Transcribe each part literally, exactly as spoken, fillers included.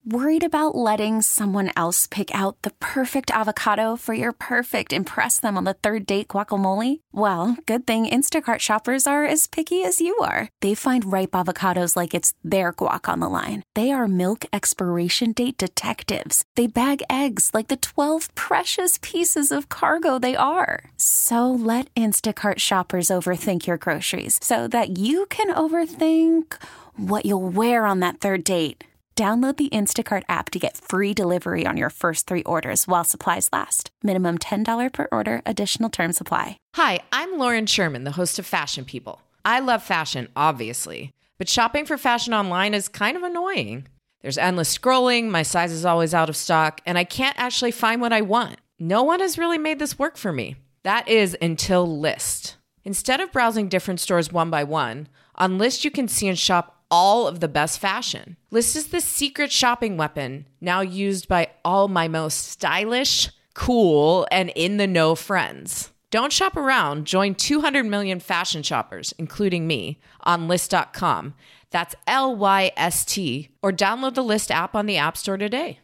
Worried about letting someone else pick out the perfect avocado for your perfect impress them on the third date guacamole? Well, good thing Instacart shoppers are as picky as you are. They find ripe avocados like it's their guac on the line. They are milk expiration date detectives. They bag eggs like the twelve precious pieces of cargo they are. So let Instacart shoppers overthink your groceries so that you can overthink what you'll wear on that third date. Download the Instacart app to get free delivery on your first three orders while supplies last. Minimum ten dollars per order. Additional terms apply. Hi, I'm Lauren Sherman, the host of Fashion People. I love fashion, obviously, but shopping for fashion online is kind of annoying. There's endless scrolling, my size is always out of stock, and I can't actually find what I want. No one has really made this work for me. That is until Lyst. Instead of browsing different stores one by one, on Lyst you can see and shop all of the best fashion. Lyst is the secret shopping weapon now used by all my most stylish, cool, and in-the-know friends. Don't shop around. Join two hundred million fashion shoppers, including me, on Lyst dot com. That's L Y S T. Or download the Lyst app on the App Store today.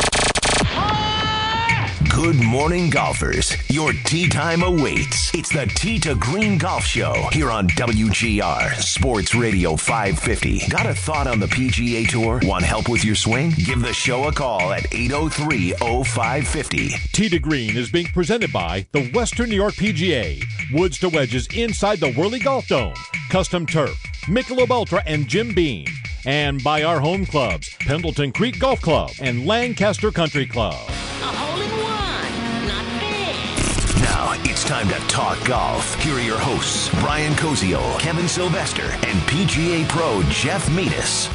Good morning, golfers. Your tee time awaits. It's the Tee to Green Golf Show here on W G R Sports Radio five fifty. Got a thought on the P G A Tour? Want help with your swing? Give the show a call at eight oh three oh five five oh. Tee to Green is being presented by the Western New York P G A. Woods to wedges inside the Whirly Golf Dome. Custom turf, Michelob Ultra, and Jim Beam. And by our home clubs, Pendleton Creek Golf Club and Lancaster Country Club. Now it's time to talk golf. Here are your hosts, Brian Koziol, Kevin Sylvester, and P G A Pro Jeff Metis.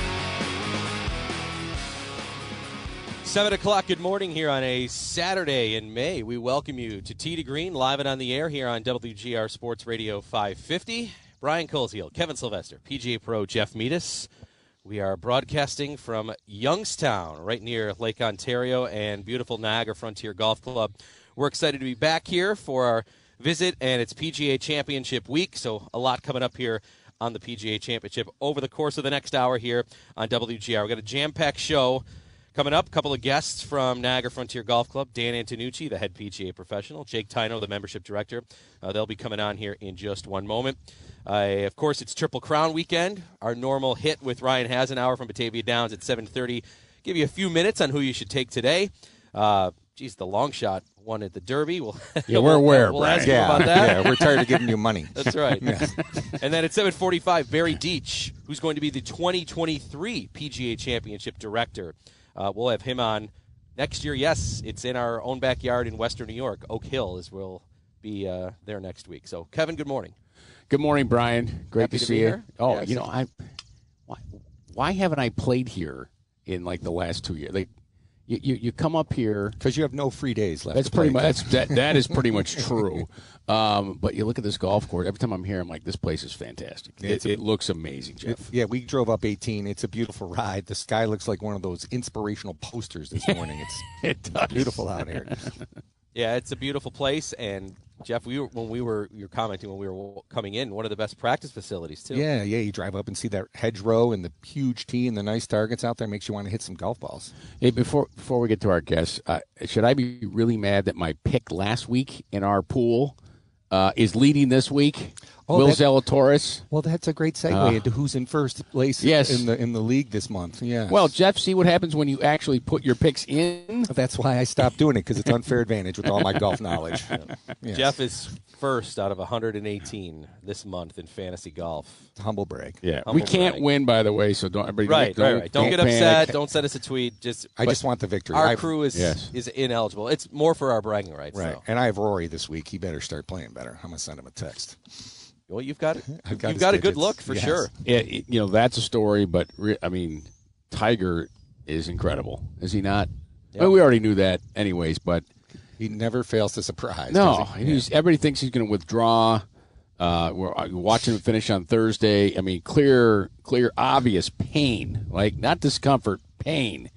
Seven o'clock, good morning here on a Saturday in May. We welcome you to Tee to Green, live and on the air here on W G R Sports Radio five fifty. Brian Koziol, Kevin Sylvester, P G A Pro Jeff Metis. We are broadcasting from Youngstown, right near Lake Ontario and beautiful Niagara Frontier Golf Club. We're excited to be back here for our visit, and it's P G A Championship week, so a lot coming up here on the P G A Championship over the course of the next hour here on W G R. We've got a jam-packed show coming up. A couple of guests from Niagara Frontier Golf Club, Dan Antonucci, the head P G A professional, Jake Tino, the membership director. Uh, they'll be coming on here in just one moment. Uh, of course, it's Triple Crown weekend. Our normal hit with Ryan Hasenauer from Batavia Downs at seven thirty. Give you a few minutes on who you should take today. Uh, geez, the long shot won at the Derby. We'll, yeah, we're aware, we'll Brian. ask you yeah, about that. Yeah, we're tired of giving you money. That's right. Yeah. And then at seven forty-five, Barry Deach, who's going to be the twenty twenty-three P G A Championship director. Uh, we'll have him on next year. Yes, it's in our own backyard in Western New York. Oak Hill is will be uh, there next week. So, Kevin, good morning. Good morning, Brian. Great Happy to to see be you. here. Oh, Yes. you know, I why, why haven't I played here in like the last two years? Like, you, you, you come up here Because you have no free days left. That's to play. pretty much that's, that. That is pretty much true. Um, but you look at this golf course. Every time I'm here, I'm like, this place is fantastic. It, a- it looks amazing, Jeff. It- yeah, we drove up eighteen. It's a beautiful ride. The sky looks like one of those inspirational posters this morning. It's It does. beautiful out here. Yeah, it's a beautiful place. And, Jeff, we were, when we were you were commenting when we were coming in, one of the best practice facilities, too. Yeah, yeah. You drive up and see that hedgerow and the huge tee and the nice targets out there. Makes you want to hit some golf balls. Hey, before before we get to our guests, uh, should I be really mad that my pick last week in our pool uh, is leading this week? Oh, Will that- Zalatoris. Well, that's a great segue Uh, into who's in first place yes. in the in the league this month. Yeah. Well, Jeff, see what happens when you actually put your picks in. that's why I stopped doing it, because it's unfair advantage with all my golf knowledge. Yes. Jeff is first out of one hundred eighteen this month in fantasy golf. Humble brag. Yeah, Humble we can't brag. win, by the way. So don't everybody. Right, don't, right, right. Don't, get panic. upset. Don't send us a tweet. Just I but just want the victory. Our I've- crew is Yes. is ineligible. It's more for our bragging rights. Right. So. And I have Rory this week. He better start playing better. I'm going to send him a text. Well, you've got I've got you've his got a good digits. look for Yes. sure. Yeah, it- you know that's a story, but re- I mean, Tiger is incredible, is he not? Yeah. I mean, we already knew that, anyways. But He never fails to surprise. no, does he? he's everybody thinks he's going to withdraw. Uh, we're uh, watching him finish on Thursday. I mean, clear, clear, obvious pain, like not discomfort, pain.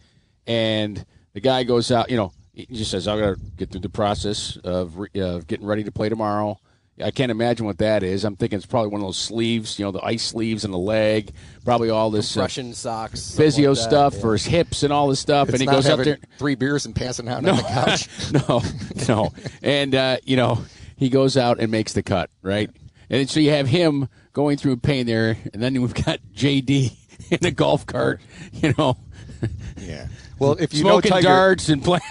And the guy goes out. You know, he just says, "I'm going to get through the process of re- of getting ready to play tomorrow." I can't imagine what that is. I'm thinking it's probably one of those sleeves, you know, the ice sleeves in the leg. Probably all this Russian uh, socks, physio like that, stuff yeah. for his hips and all this stuff. It's and he not goes up there, three beers and passing out no, on the couch. no, no, and uh, you know, he goes out and makes the cut, right? And so you have him going through pain there, and then we've got J D in a golf cart, you know. Yeah. Well, if you smoking know Tiger, darts and playing.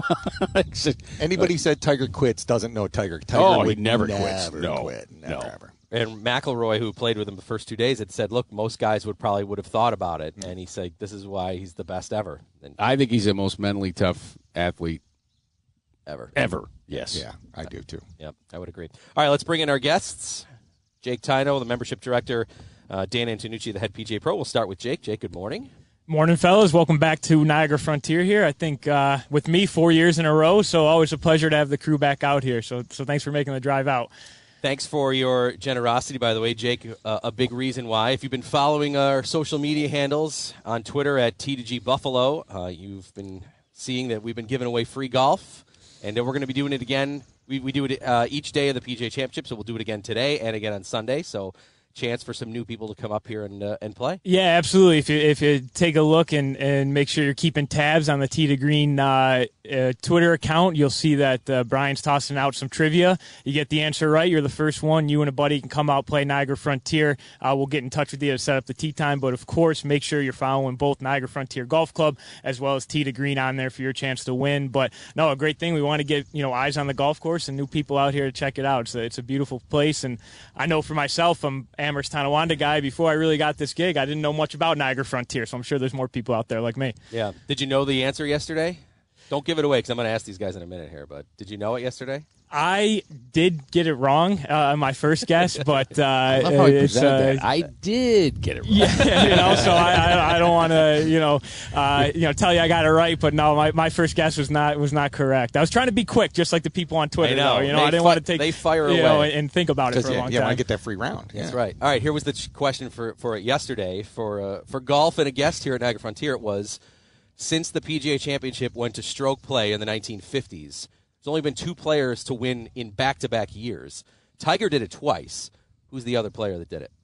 anybody said Tiger quits doesn't know Tiger. Tiger Oh, he would never never quits. No. quit. Never, No. ever. And McIlroy, who played with him the first two days, had said, "Look, most guys would probably would have thought about it," and he said, "This is why he's the best ever." And I think he's the most mentally tough athlete ever, ever. Yes. Yeah, I do too. Yep, I would agree. All right, let's bring in our guests. Jake Tino, the membership director, uh, Dan Antonucci, the head P G A Pro. We'll start with Jake. Jake, good morning. Morning, fellas. Welcome back to Niagara Frontier here. I think uh, with me four years in a row, so always a pleasure to have the crew back out here. So, so thanks for making the drive out. Thanks for your generosity, by the way, Jake. Uh, a big reason why. If you've been following our social media handles on Twitter at T two G Buffalo, uh, you've been seeing that we've been giving away free golf, and we're going to be doing it again. We, we do it uh, each day of the P G A Championship, so we'll do it again today and again on Sunday. So chance for some new people to come up here and uh, and play. Yeah, absolutely. If you if you take a look and, and make sure you're keeping tabs on the Tee to Green uh, uh, Twitter account, you'll see that uh, Brian's tossing out some trivia. You get the answer right, you're the first one. You and a buddy can come out, play Niagara Frontier. Uh, we'll get in touch with you to set up the tee time. But of course, make sure you're following both Niagara Frontier Golf Club as well as Tee to Green on there for your chance to win. But no, a great thing. We want to get you know eyes on the golf course and new people out here to check it out. It's a, it's a beautiful place, and I know for myself, I'm Amherst Tonawanda guy. Before I really got this gig, I didn't know much about Niagara Frontier, so I'm sure there's more people out there like me. Yeah. Did you know the answer yesterday? Don't give it away because I'm going to ask these guys in a minute here, but did you know it yesterday? I did get it wrong uh, my first guess, but uh, I love how he it's, presented uh, that. I did get it right. Yeah, you know, so I, I, I don't want to, you know, uh, you know, tell you I got it right, but no, my, my first guess was not was not correct. I was trying to be quick, just like the people on Twitter. I know. Though, you know, They I didn't fi- want to take they fire you away. know, and think about it for a yeah, long yeah, time. want to get that free round. Yeah. That's right. All right, here was the ch- question for, for yesterday. For uh, for golf and a guest here at Niagara Frontier, it was, since the P G A Championship went to stroke play in the nineteen fifties, there's only been two players to win in back-to-back years. Tiger did it twice. Who's the other player that did it?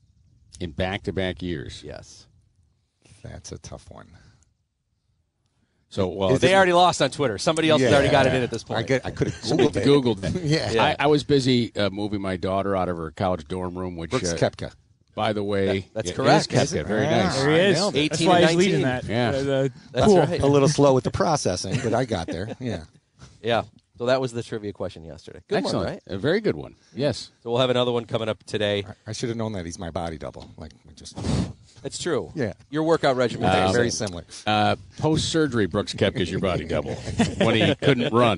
In back-to-back years. Yes. That's a tough one. So, well, They already lost on Twitter. Somebody else has already got it in at this point. I, get, I could have Googled it. Googled it. Yeah. Yeah. I, I was busy uh, moving my daughter out of her college dorm room, which, Brooks uh, Koepka. by the way, That- that's it correct. is Is Koepka. it? Very Yeah. nice. There he is. nailed it. That's eighteen why and he's leading nineteen. that. Yeah. Uh, the, That's cool. right. A little slow with the processing, but I got there. Yeah. Yeah. So that was the trivia question yesterday. Good Excellent. one, right? A very good one. Yes. So we'll have another one coming up today. I should have known that he's my body double. Like, we just It's true. Yeah. Your workout regimen is Um, the very same. similar. Uh, post-surgery, Brooks Koepka's your body double when he couldn't run.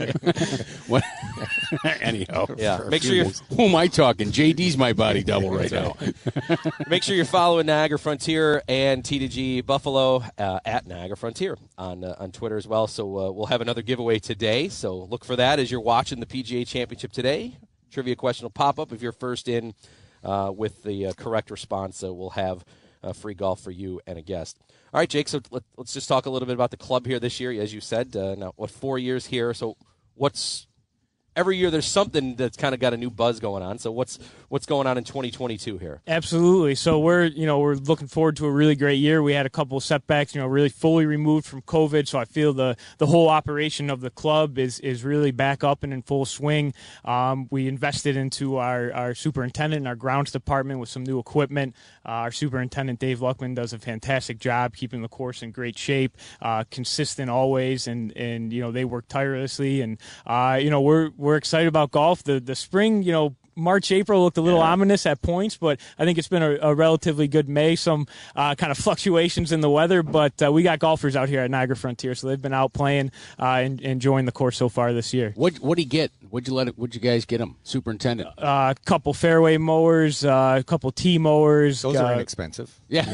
When- Anyhow. Yeah. for a Make few sure you're days. Who am I talking? J D's my body double right now. Make sure you're following Niagara Frontier and T two G Buffalo uh, at Niagara Frontier on uh, on Twitter as well. So uh, we'll have another giveaway today. So look for that as you're watching the P G A Championship today. Trivia question will pop up if you're first in uh, with the uh, correct response. So we'll have uh, free golf for you and a guest. All right, Jake. So let, let's just talk a little bit about the club here this year. As you said, uh, now what four years here? So what's every year there's something that's kind of got a new buzz going on. So what's what's going on in twenty twenty-two here? Absolutely. So we're, you know, we're looking forward to a really great year. We had a couple of setbacks, you know, really fully removed from COVID. So I feel the the whole operation of the club is is really back up and in full swing. Um, we invested into our, our superintendent and our grounds department with some new equipment. Uh, our superintendent, Dave Luckman, does a fantastic job keeping the course in great shape, uh, consistent always. And, and, you know, they work tirelessly. And, uh, you know, we're, we're excited about golf. The, the spring, you know, March, April looked a little yeah. ominous at points, but I think it's been a, a relatively good May. Some uh, kind of fluctuations in the weather, but uh, we got golfers out here at Niagara Frontier, so they've been out playing uh, and enjoying the course so far this year. What what'd he get? What'd you let it? What'd you guys get him? Superintendent. A uh, couple fairway mowers, uh, a couple tee mowers. Those uh, are inexpensive. Yeah.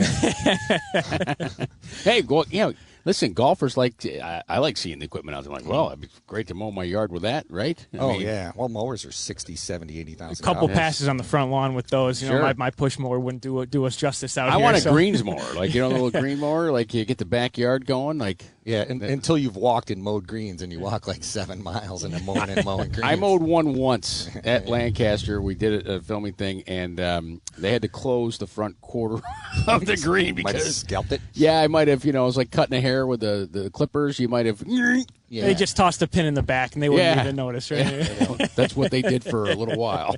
yeah. Hey, well, you know, listen, golfers like to, I, I like seeing the equipment out there. I'm like, well, it'd be great to mow my yard with that, right? I oh, mean, yeah. Well, mowers are sixty, seventy, eighty thousand. A couple passes on the front lawn with those. You Sure. know, my, my push mower wouldn't do do us justice out I here. want a so. greens mower, like you know, the little green mower, like you get the backyard going, like Yeah, and, until you've walked and mowed greens, and you walk like seven miles in a mowing and mowing greens. I mowed one once at Lancaster. We did a, a filming thing, and um, they had to close the front quarter of the green Might have because scalped it. yeah, I might have. You know, it was like cutting a hair with the, the clippers. You might have. Yeah. They just tossed a pin in the back, and they wouldn't Yeah. even notice, right? You know, that's what they did for a little while.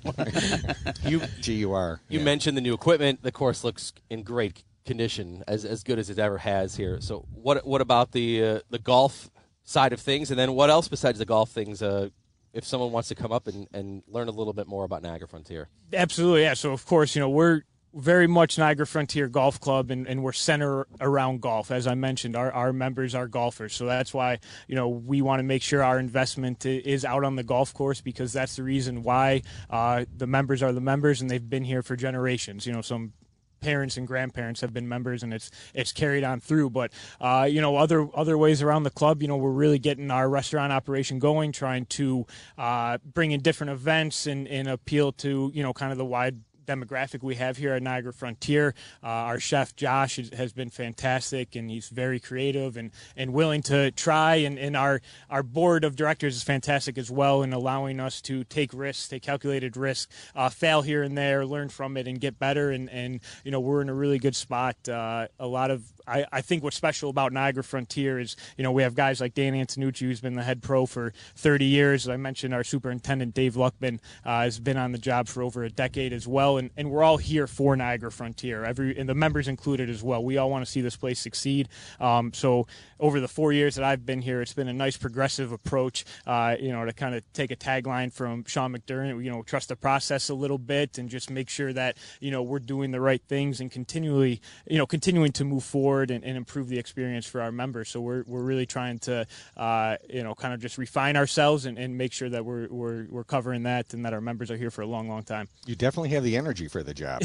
You G U R. you yeah. mentioned the new equipment. The course looks in great condition, as as good as it ever has here. So what what about the uh, the golf side of things, and then what else besides the golf things? Uh, if someone wants to come up and, and learn a little bit more about Niagara Frontier. Absolutely, yeah. So, of course, you know, we're very much Niagara Frontier Golf Club, and, and we're centered around golf. As I mentioned, our, our members are golfers. So that's why, you know, we want to make sure our investment is out on the golf course, because that's the reason why uh, the members are the members, and they've been here for generations. You know, some parents and grandparents have been members, and it's it's carried on through. But uh, you know, other other ways around the club, you know, we're really getting our restaurant operation going, trying to uh, bring in different events and, and appeal to, you know, kind of the wide demographic we have here at Niagara Frontier. Uh, our chef Josh is, has been fantastic, and he's very creative and, and willing to try, and, and our our board of directors is fantastic as well in allowing us to take risks, take calculated risks, uh, fail here and there, learn from it, and get better. And, and you know, we're in a really good spot. Uh, a lot of I, I think what's special about Niagara Frontier is, you know, we have guys like Dan Antonucci, who's been the head pro for thirty years. As I mentioned, our superintendent, Dave Luckman, uh, has been on the job for over a decade as well. And, and we're all here for Niagara Frontier, every and the members included as well. We all want to see this place succeed. Um, so over the four years that I've been here, it's been a nice progressive approach, uh, you know, to kind of take a tagline from Sean McDermott, you know, trust the process a little bit and just make sure that, you know, we're doing the right things and continually, you know, continuing to move forward and, and improve the experience for our members. So we're we're really trying to, uh, you know, kind of just refine ourselves and, and make sure that we're, we're we're covering that and that our members are here for a long, long time. You definitely have the energy for the job.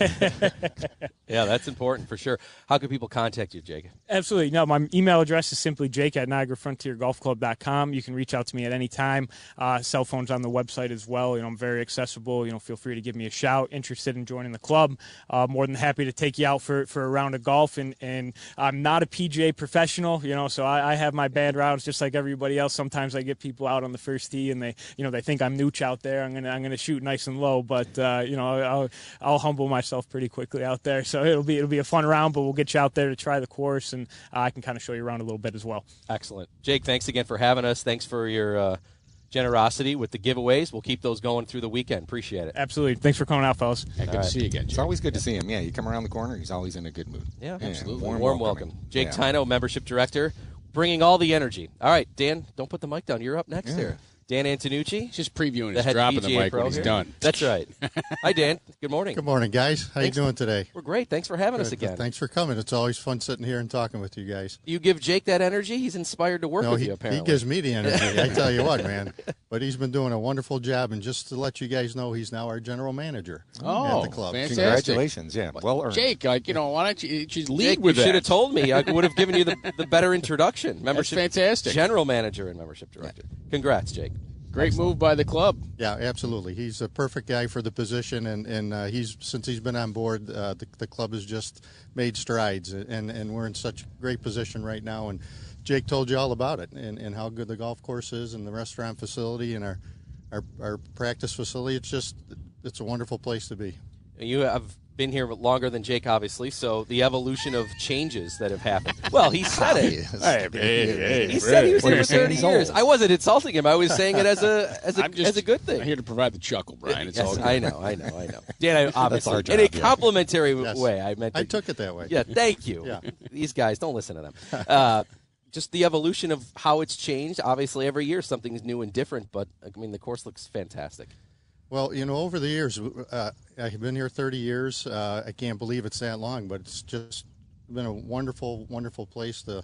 Yeah, that's important for sure. How can people contact you, Jake? Absolutely. No, my email address is simply jake at niagara frontier golf club dot com. You can reach out to me at any time. Uh, cell phone's on the website as well. You know, I'm very accessible. You know, feel free to give me a shout. Interested in joining the club. Uh, more than happy to take you out for, for a round of golf. And, and I'm not a P G A professional, you know, so I, I have my bad rounds just like everybody else. Sometimes I get people out on the first tee and they, you know, they think I'm nooch out there. I'm gonna I'm gonna shoot nice and low, but uh, you know, I'll I'll humble myself pretty quickly out there. So it'll be it'll be a fun round, but we'll get you out there to try the course, and uh, I can kind of show you around a little bit as well. Excellent. Jake, thanks again for having us. Thanks for your uh, generosity with the giveaways. We'll keep those going through the weekend. Appreciate it. Absolutely. Thanks for coming out, fellas. Yeah, good right. to see you again, Jake. It's always good to see him. Yeah, you come around the corner, he's always in a good mood. Yeah, Yeah, absolutely. warm Warm, welcoming. welcome. Jake Yeah. Tino, membership director, bringing all the energy. All right, Dan, don't put the mic down. You're up next Yeah. here. Dan Antonucci, He's just previewing the his head dropping the P G A mic pro when he's here. done. That's right. Hi, Dan. Good morning. Good morning, guys. How Thanks. you doing today? We're great. Thanks for having us Good. again. Thanks for coming. It's always fun sitting here and talking with you guys. You give Jake that energy, he's inspired to work No, with he, you, he apparently. gives me the energy. I tell you what, man. But he's been doing a wonderful job, and just to let you guys know, he's now our general manager Oh, at the club. fantastic. Congratulations. Yeah, well earned. Jake, like, you know, why don't you just lead Jake, with you that? should have told me. I would have given you the, the better introduction. Membership fantastic. General manager and membership director. Congrats, Jake. Great move by the club. Yeah, absolutely. He's a perfect guy for the position, and and uh, he's since he's been on board, uh, the the club has just made strides, and and we're in such great position right now. And Jake told you all about it, and, and how good the golf course is, and the restaurant facility, and our our our practice facility. It's just it's a wonderful place to be. You have been here longer than Jake, obviously, so the evolution of changes that have happened. Well, he said it. Hey, hey, hey, He said he was What here are for you saying? thirty He's years. old. I wasn't insulting him. I was saying it as a as a I'm just as a good thing. I'm here to provide the chuckle, Brian. It's all Yes, good. I know, I know, I know. Dan, I, obviously, our in job, a yeah. complimentary Yes. way. I meant. I to- took it that way. Yeah, thank you. Yeah. These guys, don't listen to them. Uh, just the evolution of how it's changed. Obviously, every year something's new and different, but I mean, the course looks fantastic. Well, you know, over the years, uh, I've been here thirty years. Uh, I can't believe it's that long, but it's just been a wonderful, wonderful place to,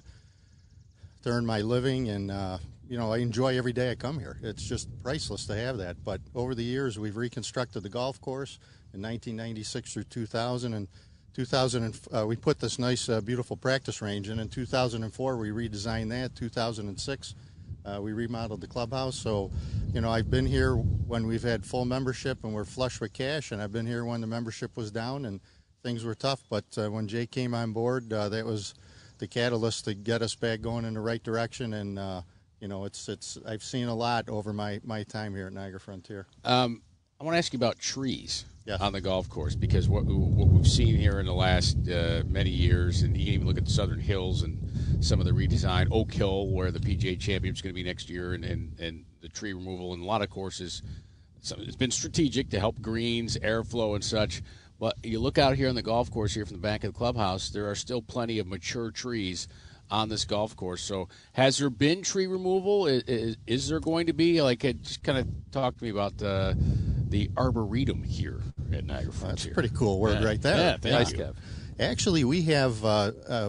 to earn my living. And, uh, you know, I enjoy every day I come here. It's just priceless to have that. But over the years, we've reconstructed the golf course in nineteen ninety-six through two thousand. And two thousand, uh, we put this nice, uh, beautiful practice range in. In two thousand four, we redesigned that. two thousand six, Uh, we remodeled the clubhouse. So, you know, I've been here when we've had full membership and we're flush with cash, and I've been here when the membership was down and things were tough. But uh, when Jake came on board, uh, that was the catalyst to get us back going in the right direction. And uh, you know, it's it's I've seen a lot over my, my time here at Niagara Frontier. Um, I want to ask you about trees yes. on the golf course, because what, what we've seen here in the last uh, many years, and you can even look at the Southern Hills and some of the redesign, Oak Hill, where the P G A Championship is going to be next year, and, and, and the tree removal in a lot of courses. So it's been strategic to help greens, airflow, and such. But you look out here on the golf course here from the back of the clubhouse, there are still plenty of mature trees on this golf course. So has there been tree removal? Is, is, is there going to be? Like, just kind of talk to me about the, the arboretum here at Niagara Frontier. That's pretty cool word yeah. right there. Yeah, thank nice, you. Kev. Actually, we have uh, uh,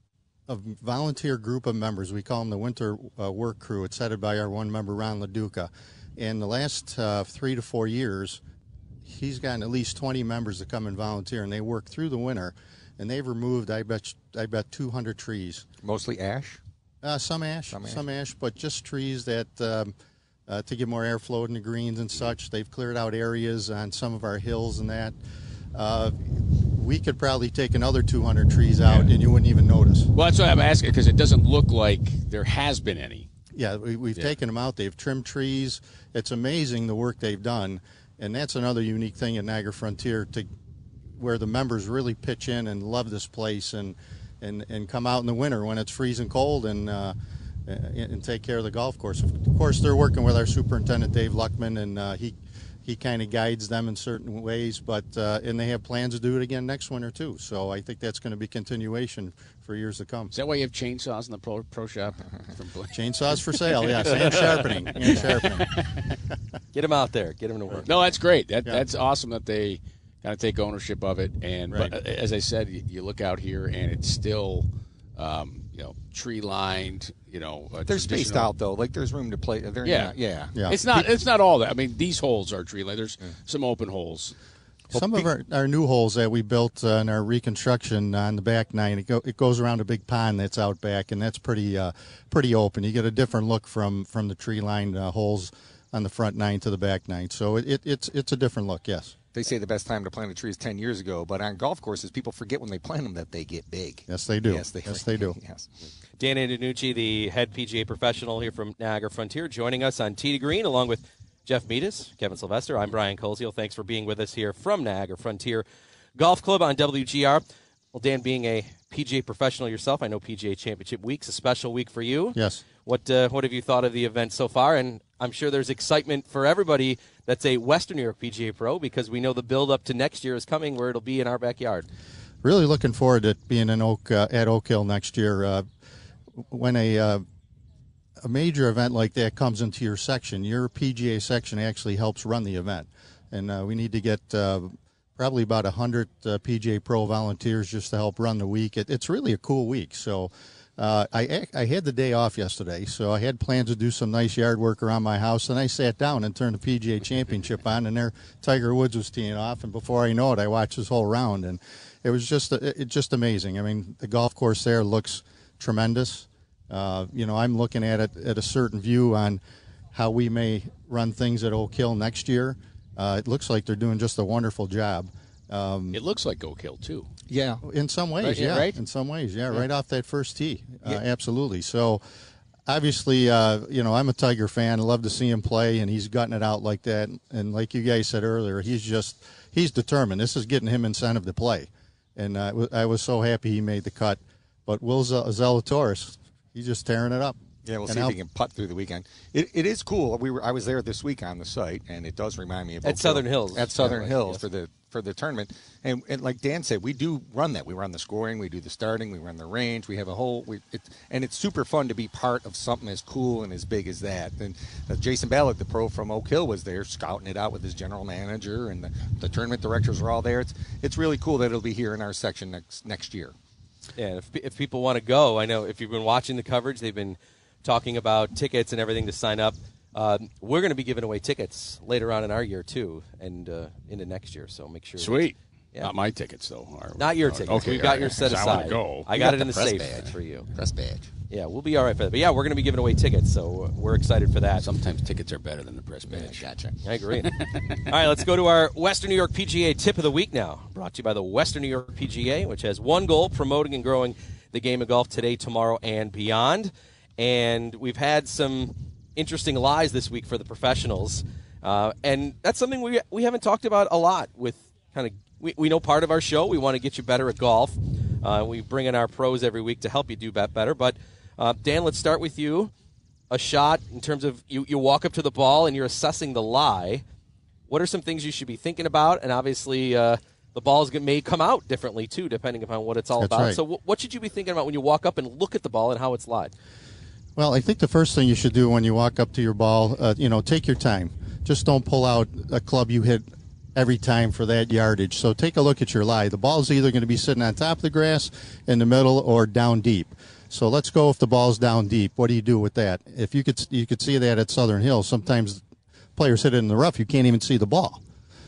a volunteer group of members. We call them the Winter uh, Work Crew. It's headed by our one member, Ron LaDuca. In the last uh, three to four years, he's gotten at least twenty members to come and volunteer, and they work through the winter, and they've removed, I bet, I bet two hundred trees. Mostly ash? Uh, some ash, some ash, some ash, but just trees that um, uh, to get more airflow in the greens and such. They've cleared out areas on some of our hills and that. Uh, we could probably take another two hundred trees out, yeah. and you wouldn't even notice. Well, that's why I'm asking, because it doesn't look like there has been any. Yeah, we, we've yeah. taken them out. They've trimmed trees. It's amazing the work they've done, and that's another unique thing at Niagara Frontier, to where the members really pitch in and love this place, and and, and come out in the winter when it's freezing cold and uh, and take care of the golf course. Of course, they're working with our superintendent, Dave Luckman, and uh, he he kind of guides them in certain ways, but uh, and they have plans to do it again next winter too. So I think that's going to be continuation for years to come. Is that why you have chainsaws in the pro, pro shop? Chainsaws for sale, yes, and sharpening, and sharpening. Get them out there, get them to work. No, that's great. That yeah. that's awesome that they kind of take ownership of it. And right. but as I said, you, you look out here and it's still, um, you know, tree lined. You know, they're spaced out though. Like there's room to play. They're yeah, not, yeah, yeah. It's not. It's not all that. I mean, these holes are tree lined. There's yeah. some open holes. Some of our, our new holes that we built uh, in our reconstruction on the back nine, it, go, it goes around a big pond that's out back, and that's pretty uh, pretty open. You get a different look from, from the tree-lined uh, holes on the front nine to the back nine. So it, it, it's it's a different look, yes. They say the best time to plant a tree is ten years ago, but on golf courses, people forget when they plant them that they get big. Yes, they do. Yes, they, yes, they do. Yes. Dan Antonucci, the head P G A professional here from Niagara Frontier, joining us on Tee to Green, along with Jeff Meadis, Kevin Sylvester. I'm Brian Koziel. Thanks for being with us here from Niagara Frontier Golf Club on W G R. Well, Dan, being a P G A professional yourself, I know P G A Championship Week's a special week for you. Yes. What uh, what have you thought of the event so far? And I'm sure there's excitement for everybody that's a Western New York P G A pro, because we know the build-up to next year is coming, where it'll be in our backyard. Really looking forward to being in Oak uh, at Oak Hill next year. Uh, when a uh, a major event like that comes into your section, your P G A section actually helps run the event. And uh, we need to get uh, probably about one hundred uh, P G A Pro volunteers just to help run the week. It, it's really a cool week. So uh, I, I had the day off yesterday, so I had plans to do some nice yard work around my house, and I sat down and turned the P G A Championship on, and there Tiger Woods was teeing off, and before I know it, I watched this whole round, and it was just, it, just amazing. I mean, the golf course there looks tremendous. Uh, you know, I'm looking at it at a certain view on how we may run things at Oak Hill next year. Uh, it looks like they're doing just a wonderful job. Um, it looks like Oak Hill, too. Yeah, in some ways, right, yeah. Right? In some ways, yeah, yeah. Right off that first tee. Uh, yeah. Absolutely. So, obviously, uh, you know, I'm a Tiger fan. I love to see him play, and he's gutting it out like that. And like you guys said earlier, he's just, he's determined. This is getting him incentive to play. And uh, I was so happy he made the cut. But Will Zalatoris, he's just tearing it up. Yeah, we'll and see I'll, if he can putt through the weekend. It, it is cool. We were I was there this week on the site, and it does remind me of at Southern Hills. At Southern yeah, Hills yes. for the for the tournament, and, and like Dan said, we do run that. We run the scoring, we do the starting, we run the range. We have a whole, we, it, and it's super fun to be part of something as cool and as big as that. And uh, Jason Ballard, the pro from Oak Hill, was there scouting it out with his general manager, and the, the tournament directors were all there. It's it's really cool that it'll be here in our section next next year. Yeah, if if people want to go, I know if you've been watching the coverage, they've been talking about tickets and everything to sign up. Uh, we're going to be giving away tickets later on in our year, too, and uh, into next year, so make sure. Sweet. Yeah. Not my tickets, though. Are, Not your tickets. Okay, We've got right. yours set aside. I want to go. I got, got it in the, the safe badge. for you. Press badge. Yeah, we'll be all right for that. But, yeah, we're going to be giving away tickets, so we're excited for that. Sometimes tickets are better than the press badge. Yeah, gotcha. I agree. All right, let's go to our Western New York P G A Tip of the Week now, brought to you by the Western New York P G A, which has one goal, promoting and growing the game of golf today, tomorrow, and beyond. And we've had some interesting lies this week for the professionals. Uh, and that's something we we haven't talked about a lot with kind of, we, we know part of our show, we want to get you better at golf. Uh, we bring in our pros every week to help you do bet better. But, uh, Dan, let's start with you. A shot in terms of you, you walk up to the ball and you're assessing the lie. What are some things you should be thinking about? And obviously uh, the balls may come out differently, too, depending upon what it's all That's about. right. So w- what should you be thinking about when you walk up and look at the ball and how it's lied? Well, I think the first thing you should do when you walk up to your ball, uh, you know, take your time. Just don't pull out a club you hit every time for that yardage. So take a look at your lie. The ball's either going to be sitting on top of the grass, in the middle, or down deep. So let's go if the ball's down deep. What do you do with that? If you could, you could see that at Southern Hills. Sometimes players hit it in the rough. You can't even see the ball.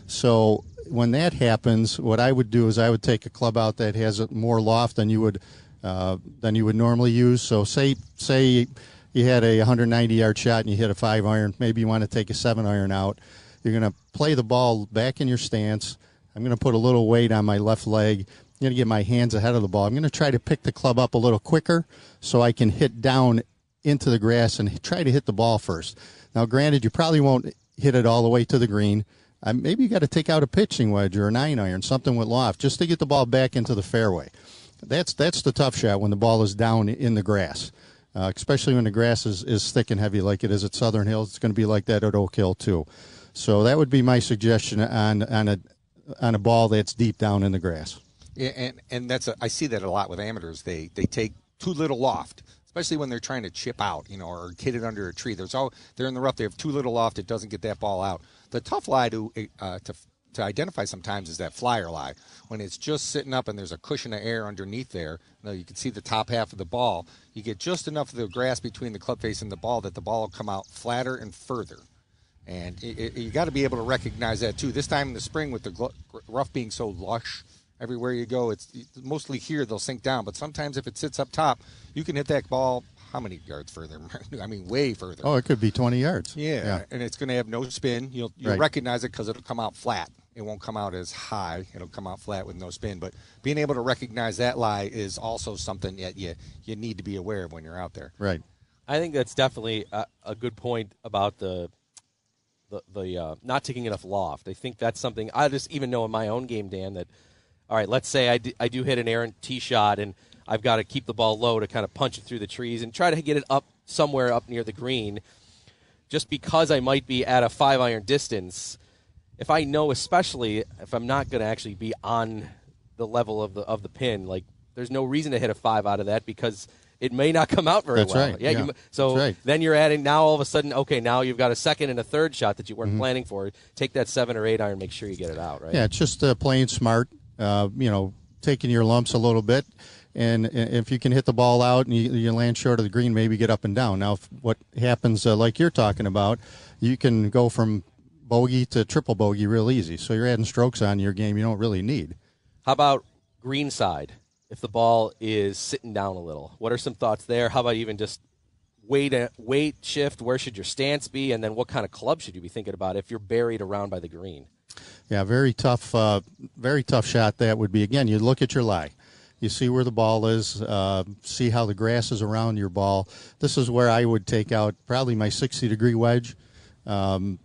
So when that happens, what I would do is I would take a club out that has more loft than you would uh, than you would normally use. So say say you had a one ninety yard shot and you hit a five iron. Maybe you want to take a seven iron out. You're going to play the ball back in your stance. I'm going to put a little weight on my left leg. I'm going to get my hands ahead of the ball. I'm going to try to pick the club up a little quicker so I can hit down into the grass and try to hit the ball first. Now, granted, you probably won't hit it all the way to the green. Uh, maybe you got to take out a pitching wedge or a nine iron, something with loft, just to get the ball back into the fairway. That's that's the tough shot when the ball is down in the grass, uh, especially when the grass is, is thick and heavy like it is at Southern Hills. It's going to be like that at Oak Hill, too. So that would be my suggestion on on a on a ball that's deep down in the grass. Yeah, and, and that's a, I see that a lot with amateurs. They they take too little loft, especially when they're trying to chip out, you know, or hit it under a tree. There's all they're in the rough. They have too little loft. It doesn't get that ball out. The tough lie to uh, to to identify sometimes is that flyer lie, when it's just sitting up and there's a cushion of air underneath there. You know, you can see the top half of the ball. You get just enough of the grass between the club face and the ball that the ball will come out flatter and further. And it, it, you got to be able to recognize that too. This time in the spring, with the gl- rough being so lush, everywhere you go, it's mostly here they'll sink down. But sometimes if it sits up top, you can hit that ball how many yards further? I mean, way further. Oh, it could be twenty yards. Yeah, yeah. And it's going to have no spin. You'll you'll Right. recognize it because it'll come out flat. It won't come out as high. It'll come out flat with no spin. But being able to recognize that lie is also something that you you need to be aware of when you're out there. Right. I think that's definitely a, a good point about the the, the uh, not taking enough loft. I think that's something I just even know in my own game, Dan, that, all right, let's say I do, I do hit an errant tee shot and I've got to keep the ball low to kind of punch it through the trees and try to get it up somewhere up near the green. Just because I might be at a five iron distance, if I know, especially if I'm not going to actually be on the level of the of the pin, like there's no reason to hit a five out of that because it may not come out very That's well. right. Yeah. Yeah. You, so That's right. then you're adding now all of a sudden. Okay, now you've got a second and a third shot that you weren't Mm-hmm. planning for. Take that seven or eight iron. Make sure you get it out. Right. Yeah, it's just uh, playing smart, uh, you know, taking your lumps a little bit. And and if you can hit the ball out and you, you land short of the green, maybe get up and down. Now, if what happens, uh, like you're talking about, you can go from bogey to triple bogey real easy. So you're adding strokes on your game you don't really need. How about green side? If the ball is sitting down a little, what are some thoughts there? How about even just weight, weight shift? Where should your stance be? And then what kind of club should you be thinking about if you're buried around by the green? Yeah, very tough, uh, very tough shot that would be. Again, you look at your lie. You see where the ball is, uh, see how the grass is around your ball. This is where I would take out probably my sixty-degree wedge. Um,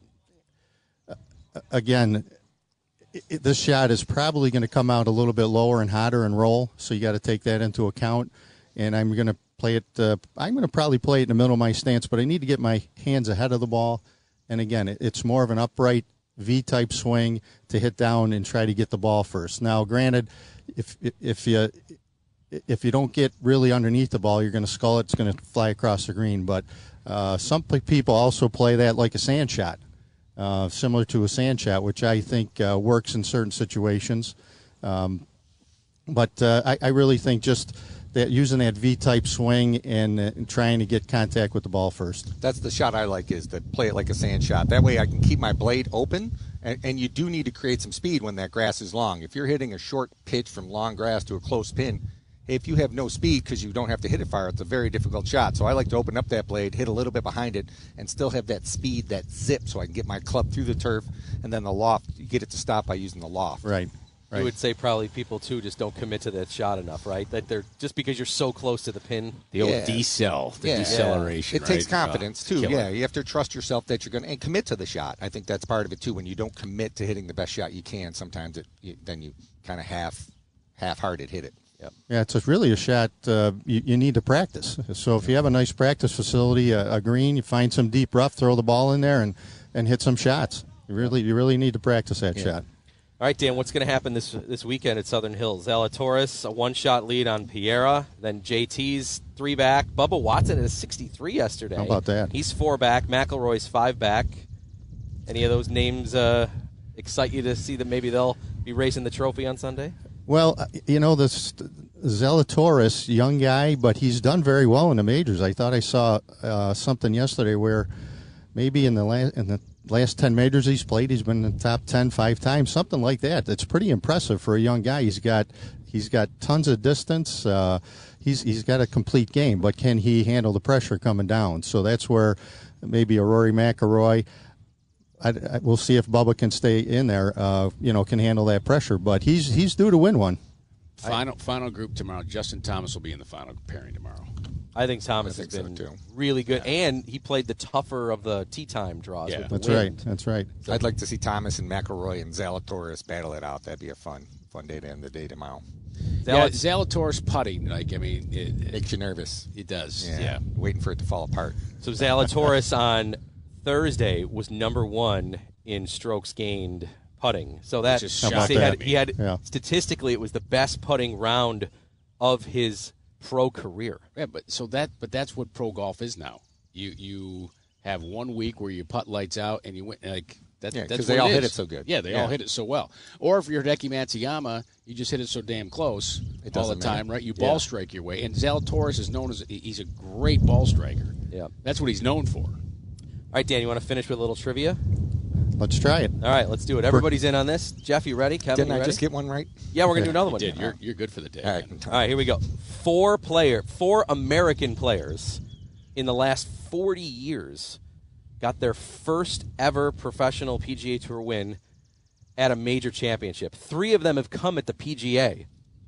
again, it, this shot is probably going to come out a little bit lower and hotter and roll, so you got to take that into account. And I'm going to play it. Uh, I'm going to probably play it in the middle of my stance, but I need to get my hands ahead of the ball. And again, it, it's more of an upright V-type swing to hit down and try to get the ball first. Now, granted, if if you if you don't get really underneath the ball, you're going to skull it. It's going to fly across the green. But uh, some people also play that like a sand shot. Uh, similar to a sand shot, which I think uh, works in certain situations. Um, but uh, I, I really think just that using that V-type swing and, uh, and trying to get contact with the ball first. That's the shot I like, is to play it like a sand shot. That way I can keep my blade open, and, and you do need to create some speed when that grass is long. If you're hitting a short pitch from long grass to a close pin, if you have no speed because you don't have to hit it far, it's a very difficult shot. So I like to open up that blade, hit a little bit behind it, and still have that speed, that zip, so I can get my club through the turf, and then the loft, you get it to stop by using the loft. Right. Right. You would say probably people, too, just don't commit to that shot enough, right? That they're just because you're so close to the pin. The old Yeah. decel, the Yeah. deceleration. It takes right? confidence, Oh, too. killer. Yeah, you have to trust yourself that you're going to – and commit to the shot. I think that's part of it, too. When you don't commit to hitting the best shot you can, sometimes it you, then you kind of half, half-hearted hit it. Yep. Yeah, it's a, really a shot uh, you, you need to practice. So if you have a nice practice facility, a, a green, you find some deep rough, throw the ball in there, and, and hit some shots. You really you really need to practice that Yeah. shot. All right, Dan, what's going to happen this this weekend at Southern Hills? Zalatoris, a one-shot lead on Piera. Then J T's three back. Bubba Watson at a sixty-three yesterday. How about that? He's four back. McElroy's five back. Any of those names uh, excite you to see that maybe they'll be raising the trophy on Sunday? Well, uh, you know, this Zalatoris, young guy, but he's done very well in the majors. I thought I saw uh, something yesterday where maybe in the last in the last ten majors he's played, he's been in the top ten five times, something like that. That's pretty impressive for a young guy. He's got he's got tons of distance. Uh, he's he's got a complete game, but can he handle the pressure coming down? So that's where maybe a Rory McIlroy. I, I, we'll see if Bubba can stay in there. Uh, you know, can handle that pressure, but he's he's due to win one. Final final group tomorrow. Justin Thomas will be in the final pairing tomorrow. I think Thomas I think has been so, too. really good, and he played the tougher of the tee time draws. Yeah. with the That's wind. right. That's right. I'd like to see Thomas and McElroy and Zalatoris battle it out. That'd be a fun fun day to end the day tomorrow. Yeah, Zalat- Zalatoris putting, like I mean, it, it, Makes you nervous. it does. Yeah. Yeah. Waiting for it to fall apart. So Zalatoris on Thursday was number one in strokes gained putting. So that Which is How about he had, that? he had Yeah. statistically it was the best putting round of his pro career. Yeah, but so that but that's what pro golf is now. You you have one week where you putt lights out and you win like that, Yeah, that's 'cause they what all it hit is. it so good. Yeah, they Yeah. all hit it so well. Or if you're Hideki Matsuyama, you just hit it so damn close It all the doesn't time, matter. right? You Yeah. ball strike your way. And Zalatoris is known as he's a great ball striker. Yeah. That's what he's known for. All right, Dan, you want to finish with a little trivia? Let's try it. All right, let's do it. Everybody's in on this. Jeff, you ready? Kevin, Didn't you I ready? just get one right? Yeah, we're going to do another You one. did. You're you're good for the day. All right. man. All right, here we go. Four player, four American players in the last forty years got their first ever professional P G A Tour win at a major championship. Three of them have come at the P G A.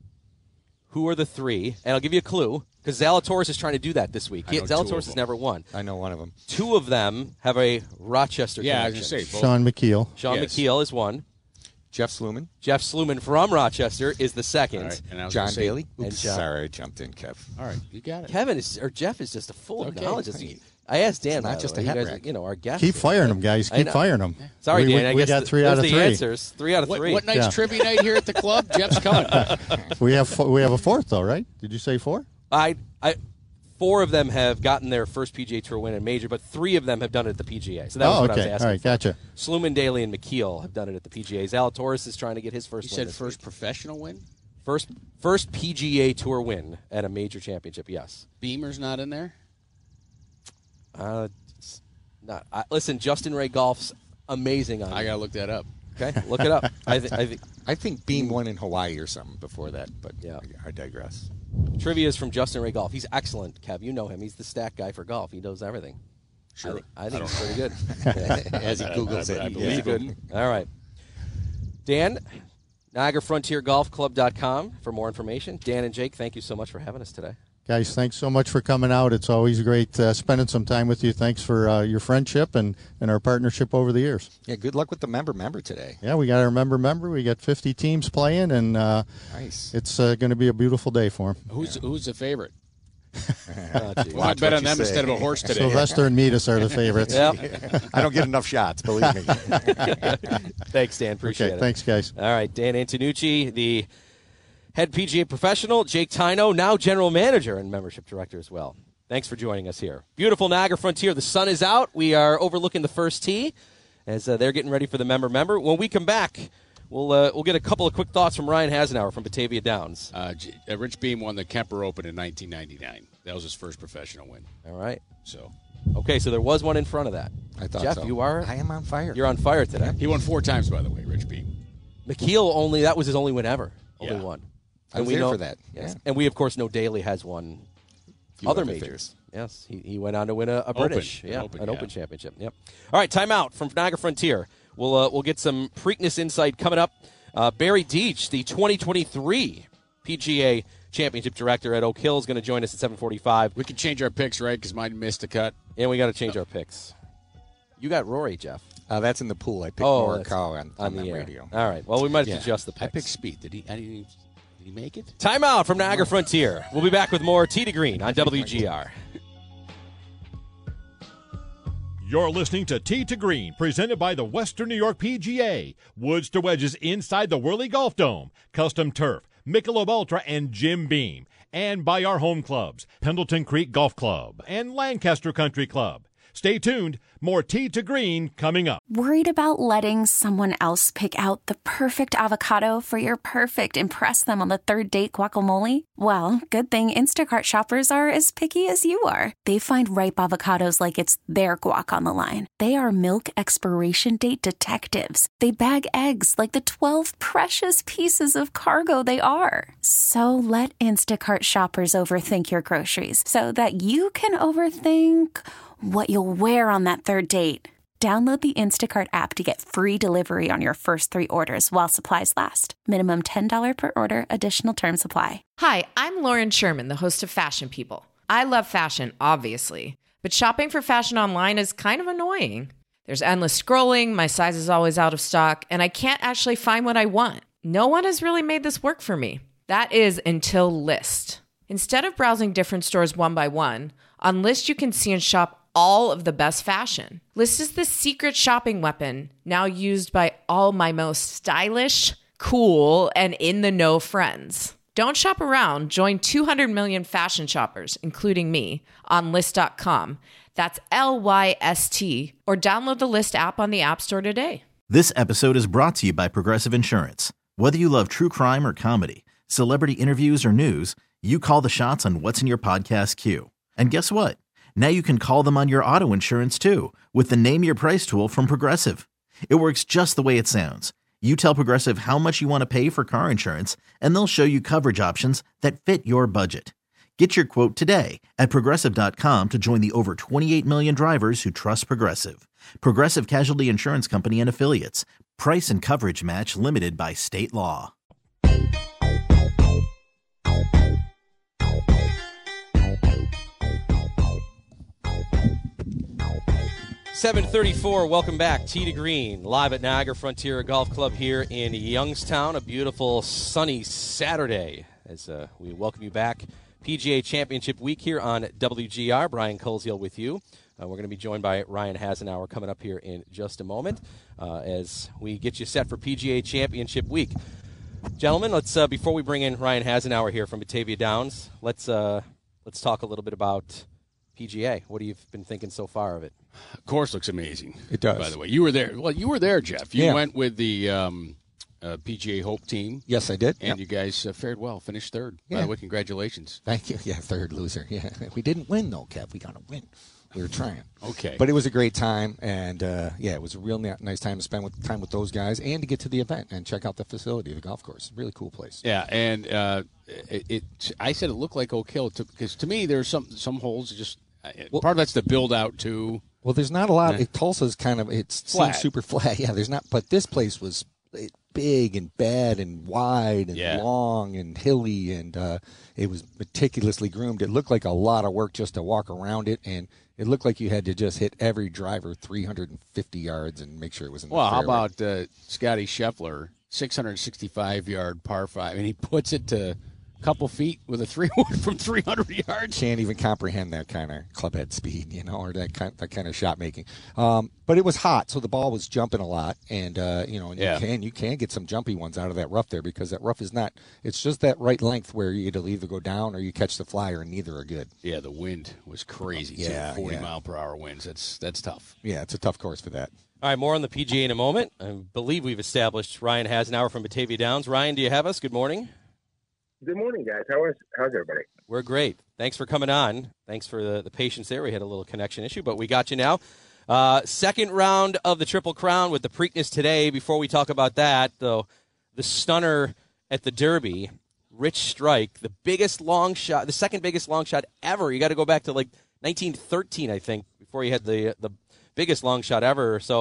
Who are the three? And I'll give you a clue, because Zalatoris is trying to do that this week. I know two Zalatoris of has them. never won. I know one of them. Two of them have a Rochester Yeah, I was connection. going to say. both- Sean McKeel. Sean Yes. McKeel is one. Jeff Sluman. Jeff Sluman from Rochester is the second. All right, and I was John gonna say- Bailey. and Oops, John- sorry, I jumped in, Kev. All right, you got it. Kevin is or Jeff is just a full of Okay. knowledge. It's- I asked Dan. It's not by the just way. a You hat guys, rack. you know, our guests. Keep firing them, guys. I Keep know. firing them. Sorry, we, Dan. We, I we guess got th- three those out of the three. answers. Three out of What, three. what night's Yeah. trivia night here at the club? Jeff's coming. We have fo- we have a fourth though, right? Did you say four? I, I, four of them have gotten their first P G A Tour win in major, but three of them have done it at the P G A. So that was Oh, what I okay. was All asking. right, gotcha. Sluman, Daly, and McKeel have done it at the P G A. Zalatoris is trying to get his first. You win said this first week. professional win? first, first P G A Tour win at a major championship. Yes. Beamer's not in there? Uh, it's not. I, listen, Justin Ray Golf's amazing on. I it. got to look that up. Okay, look it up. I, th- I think I think Beam won in Hawaii or something before that, but Yeah. I, I digress. trivia is from Justin Ray Golf. He's excellent, Kev. You know him. He's the stat guy for golf. He knows everything. Sure. I think, I think he's pretty good. As he Googles it. I he- believe He's yeah. good. All right. Dan, Niagara Frontier Golf Club dot com for more information. Dan and Jake, thank you so much for having us today. Guys, thanks so much for coming out. It's always great uh, spending some time with you. Thanks for uh, your friendship and, and our partnership over the years. Yeah, good luck with the member member today. Yeah, we got our member member. We got fifty teams playing, and uh, Nice. it's uh, going to be a beautiful day for them. Who's who's the favorite? Oh, geez. Well, I bet what on you them say. instead of a horse today. Sylvester and Metis are the favorites. Yep. I don't get enough shots, believe me. Thanks, Dan. Appreciate Okay, it. thanks, guys. All right, Dan Antonucci, the head P G A professional. Jake Tino, now general manager and membership director as well. Thanks for joining us here. Beautiful Niagara Frontier. The sun is out. We are overlooking the first tee as uh, they're getting ready for the member member. When we come back, we'll uh, we'll get a couple of quick thoughts from Ryan Hasenauer from Batavia Downs. Uh, J- uh, Rich Beam won the Kemper Open in nineteen ninety-nine. That was his first professional win. All right. So Okay, so there was one in front of that. I thought Jeff, so. you are I am on fire. you're on fire today. he won four times, by the way. Rich Beam. McKeel only that was his only win ever. Only Yeah. one. I was we there know, for that. Yes. Yeah. And we of course know Daly has won Few other other majors. things. Yes, he, he went on to win a, a Open. British, An yeah, Open, an yeah. Open championship. Yep. All right, timeout from Niagara Frontier. We'll uh, we'll get some Preakness insight coming up Uh, Barry Deach, the twenty twenty-three P G A Championship Director at Oak Hill, is going to join us at seven forty-five. We can change our picks, right? Because mine missed a cut. And we got to change our picks. You got Rory, Jeff. Uh, that's in the pool. I picked Oh, Morikawa on, on, on the the air. radio. All right. Well, we might have Yeah. to adjust the I picks. picked Speed. Did he? I didn't even, did he make it? Timeout from Niagara Frontier. We'll be back with more Tee to Green on W G R. You're listening to Tee to Green, presented by the Western New York P G A. Woods to wedges inside the Whirly Golf Dome. Custom turf, Michelob Ultra, and Jim Beam. And by our home clubs, Pendleton Creek Golf Club and Lancaster Country Club. Stay tuned. More Tee to Green coming up. Worried about letting someone else pick out the perfect avocado for your perfect impress them on the third date guacamole? Well, good thing Instacart shoppers are as picky as you are. They find ripe avocados like it's their guac on the line. They are milk expiration date detectives. They bag eggs like the twelve precious pieces of cargo they are. So let Instacart shoppers overthink your groceries so that you can overthink what you'll wear on that third date. Download the Instacart app to get free delivery on your first three orders while supplies last. Minimum ten dollars per order. Additional terms apply. Hi, I'm Lauren Sherman, the host of Fashion People. I love fashion, obviously, but shopping for fashion online is kind of annoying. There's endless scrolling, my size is always out of stock, and I can't actually find what I want. No one has really made this work for me. That is until Lyst. Instead of browsing different stores one by one, on Lyst you can see and shop all of the best fashion. Lyst is the secret shopping weapon now used by all my most stylish, cool, and in-the-know friends. Don't shop around. Join two hundred million fashion shoppers, including me, on Lyst dot com. That's L Y S T, or download the Lyst app on the App Store today. This episode is brought to you by Progressive Insurance. Whether you love true crime or comedy, celebrity interviews or news, you call the shots on what's in your podcast queue. And guess what? Now you can call them on your auto insurance too with the Name Your Price tool from Progressive. It works just the way it sounds. You tell Progressive how much you want to pay for car insurance, and they'll show you coverage options that fit your budget. Get your quote today at Progressive dot com to join the over twenty-eight million drivers who trust Progressive. Progressive Casualty Insurance Company and Affiliates. Price and coverage match limited by state law. seven thirty-four, welcome back. Tee to Green, live at Niagara Frontier Golf Club here in Youngstown. A beautiful, sunny Saturday as uh, we welcome you back. P G A Championship Week here on W G R. Brian Koziel with you. Uh, we're going to be joined by Ryan Hasenauer coming up here in just a moment uh, as we get you set for P G A Championship Week. Gentlemen, let's uh, before we bring in Ryan Hasenauer here from Batavia Downs, let's uh, let's talk a little bit about P G A. What have you been thinking so far of it? Of course, looks amazing. It does. By the way, you were there. Well, you were there, Jeff. You Yeah. went with the um, uh, P G A Hope team. Yes, I did. And Yep. you guys uh, fared well, finished third. By Yeah. the way, congratulations. Thank you. Yeah, third loser. Yeah, we didn't win though, Kev. We got to win. We were trying. Okay. But it was a great time, and uh, yeah, it was a real na- nice time to spend with time with those guys, and to get to the event and check out the facility, the golf course. Really cool place. Yeah, and uh, it, it. I said it looked like Oak Hill because to me there's some some holes just Well- part of that's the build out too. Well, there's not a lot. Yeah. It, Tulsa's kind of it Flat. seems super flat. Yeah, there's not. But this place was it, big and bad and wide and Yeah. long and hilly, and uh, it was meticulously groomed. It looked like a lot of work just to walk around it, and it looked like you had to just hit every driver three hundred fifty yards and make sure it was in the Well, how fairway. about uh, Scotty Scheffler, six hundred sixty-five yard par five? I mean, he puts it to a couple feet with a three wood from three hundred yards. Can't even comprehend that kind of clubhead speed, you know, or that kind that kind of shot making. Um, but it was hot, so the ball was jumping a lot, and uh, you know, and Yeah. you can you can get some jumpy ones out of that rough there because that rough is not. It's just that right length where you either either go down or you catch the flyer, and neither are good. Yeah, the wind was crazy. too. Yeah, forty yeah. mile per hour winds. That's that's tough. Yeah, it's a tough course for that. All right, more on the P G A in a moment. I believe we've established Ryan Hasenauer from Batavia Downs. Ryan, do you have us? Good morning. Good morning, guys. How is how's everybody? We're great. Thanks for coming on. Thanks for the, the patience there. We had a little connection issue, but we got you now. Uh, second round of the Triple Crown with the Preakness today. Before we talk about that, though, the stunner at the Derby, Rich Strike, the biggest long shot, the second biggest long shot ever. You got to go back to like nineteen thirteen, I think, before he had the the biggest long shot ever. So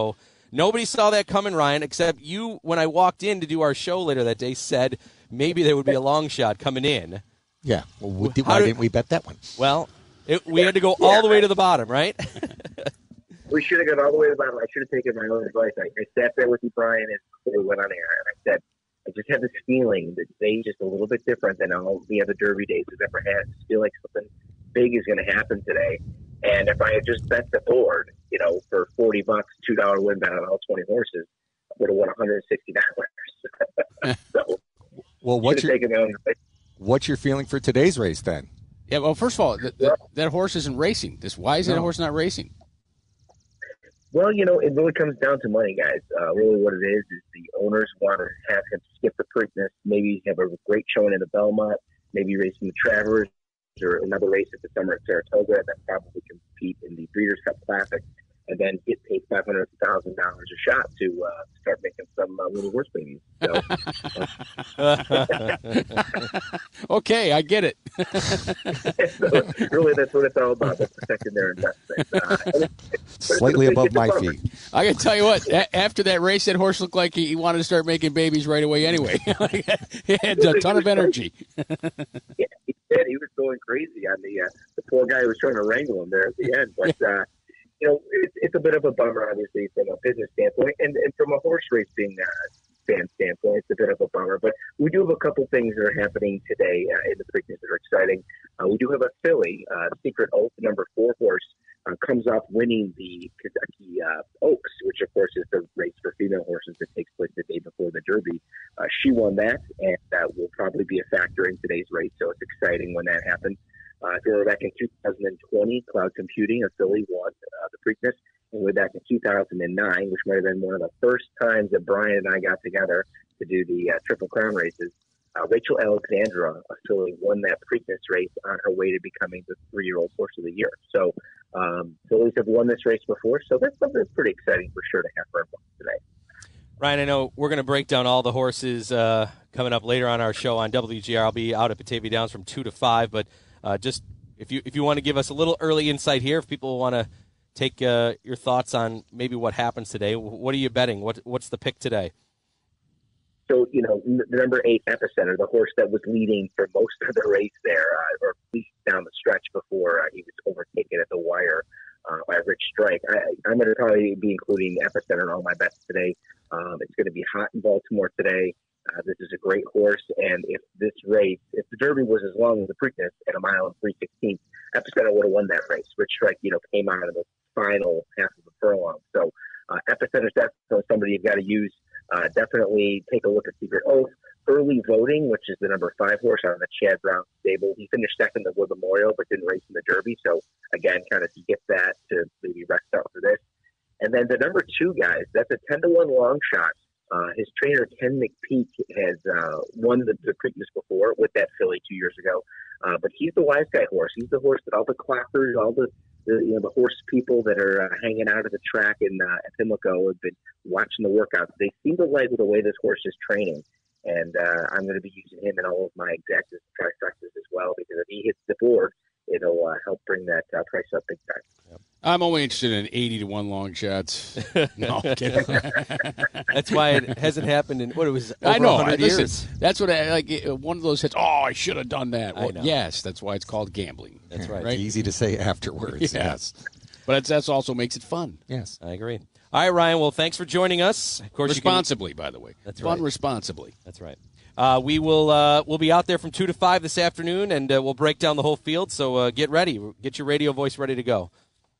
Nobody saw that coming, Ryan, except you, when I walked in to do our show later that day, said maybe there would be a long shot coming in. Yeah. Well, we, why did, didn't we bet that one? Well, it, we had to go all the way to the bottom, right? We should have gone all the way to the bottom. I should have taken my own advice. I, I sat there with you, Brian, and we went on air, and I said, I just had this feeling that today's just a little bit different than all the other Derby days we've ever had. I just feel like something big is going to happen today. And if I had just bet the board, you know, for forty bucks, two dollar win bet on all twenty horses, I would have won one hundred sixty dollars. So, well, what's your, taken my own advice. what's your feeling for today's race then? Yeah, well, first of all, th- th- that horse isn't racing. This Why is no. that horse not racing? Well, you know, it really comes down to money, guys. Uh, really what it is is the owners want to have him skip the Preakness, maybe have a great showing in the Belmont, maybe race in the Travers or another race at the summer at Saratoga, and then probably compete in the Breeders' Cup Classic, and then get paid five hundred thousand dollars a shot to uh, start making some uh, little horse babies. So, uh. Okay, I get it. So, really, that's what it's all about, that's protecting their investment. Uh, Slightly above my fee. I can tell you what, a- after that race, that horse looked like he, he wanted to start making babies right away anyway. He had a ton of energy. Yeah, he did. He was going crazy on the, uh, the poor guy who was trying to wrangle him there at the end. But, uh, you know, it's, it's a bit of a bummer, obviously, from a business standpoint, and, and from a horse racing uh, fan standpoint, it's a bit of a bummer. But we do have a couple things that are happening today uh, in the Preakness that are exciting. Uh, we do have a filly, uh, Secret Oath, number four horse, uh, comes off winning the Kentucky uh, Oaks, which, of course, is the race for female horses that takes place the day before the Derby. Uh, she won that, and that will probably be a factor in today's race, so it's exciting when that happens. Uh, if you remember back in two thousand twenty, Cloud Computing, a filly, won uh, the Preakness. And way back in two thousand nine, which might have been one of the first times that Brian and I got together to do the uh, Triple Crown races, uh, Rachel Alexandra, a filly, won that Preakness race on her way to becoming the three-year-old horse of the year. So um, fillies have won this race before, so that's something that's pretty exciting for sure to have for everyone today. Ryan, I know we're going to break down all the horses uh, coming up later on our show on W G R. I'll be out at Batavia Downs from two to five, but Uh, just if you if you want to give us a little early insight here, if people want to take uh, your thoughts on maybe what happens today, what are you betting? What what's the pick today? So, you know, the number eight, Epicenter, the horse that was leading for most of the race there, uh, or at least down the stretch before uh, he was overtaken at the wire uh, by Rich Strike. I, I'm going to probably be including Epicenter in all my bets today. Um, it's going to be hot in Baltimore today. Uh, this is a great horse, and if this race, if the Derby was as long as the Preakness at a mile and three sixteenths, Epicenter would have won that race. Rich Strike, you know, came out of the final half of the furlong. So uh, Epicenter's definitely somebody you've got to use. Uh, definitely take a look at Secret Oath. Early Voting, which is the number five horse out of the Chad Brown stable. He finished second at Wood Memorial, but didn't race in the Derby. So, again, kind of skip that to maybe rest out for this. And then the number two, guys, that's a ten to one long shot. Uh, his trainer, Ken McPeak, has uh, won the, the Preakness before with that filly two years ago. Uh, but he's the wise guy horse. He's the horse that all the clockers, all the, the you know the horse people that are uh, hanging out at the track in uh, at Pimlico have been watching the workouts. They seem to like the way this horse is training. And uh, I'm going to be using him in all of my exactas and trifectas as well, because if he hits the board, it'll uh, help bring that uh, price up big time. Yep. I'm only interested in eighty to one long shots. No, I'm kidding. That's why it hasn't happened in what it was. Over I know. one hundred Listen, years. That's what I like. One of those hits. Oh, I should have done that. Well, I know. yes, that's why it's called gambling. That's right. right? It's easy to say afterwards. Yeah. Yes. But it's, that's also makes it fun. Yes. I agree. All right, Ryan. Well, thanks for joining us. Of course, responsibly, you can... by the way. That's fun right. responsibly. That's right. Uh, we will uh, we'll be out there from two to five this afternoon, and uh, we'll break down the whole field. So uh, get ready. Get your radio voice ready to go.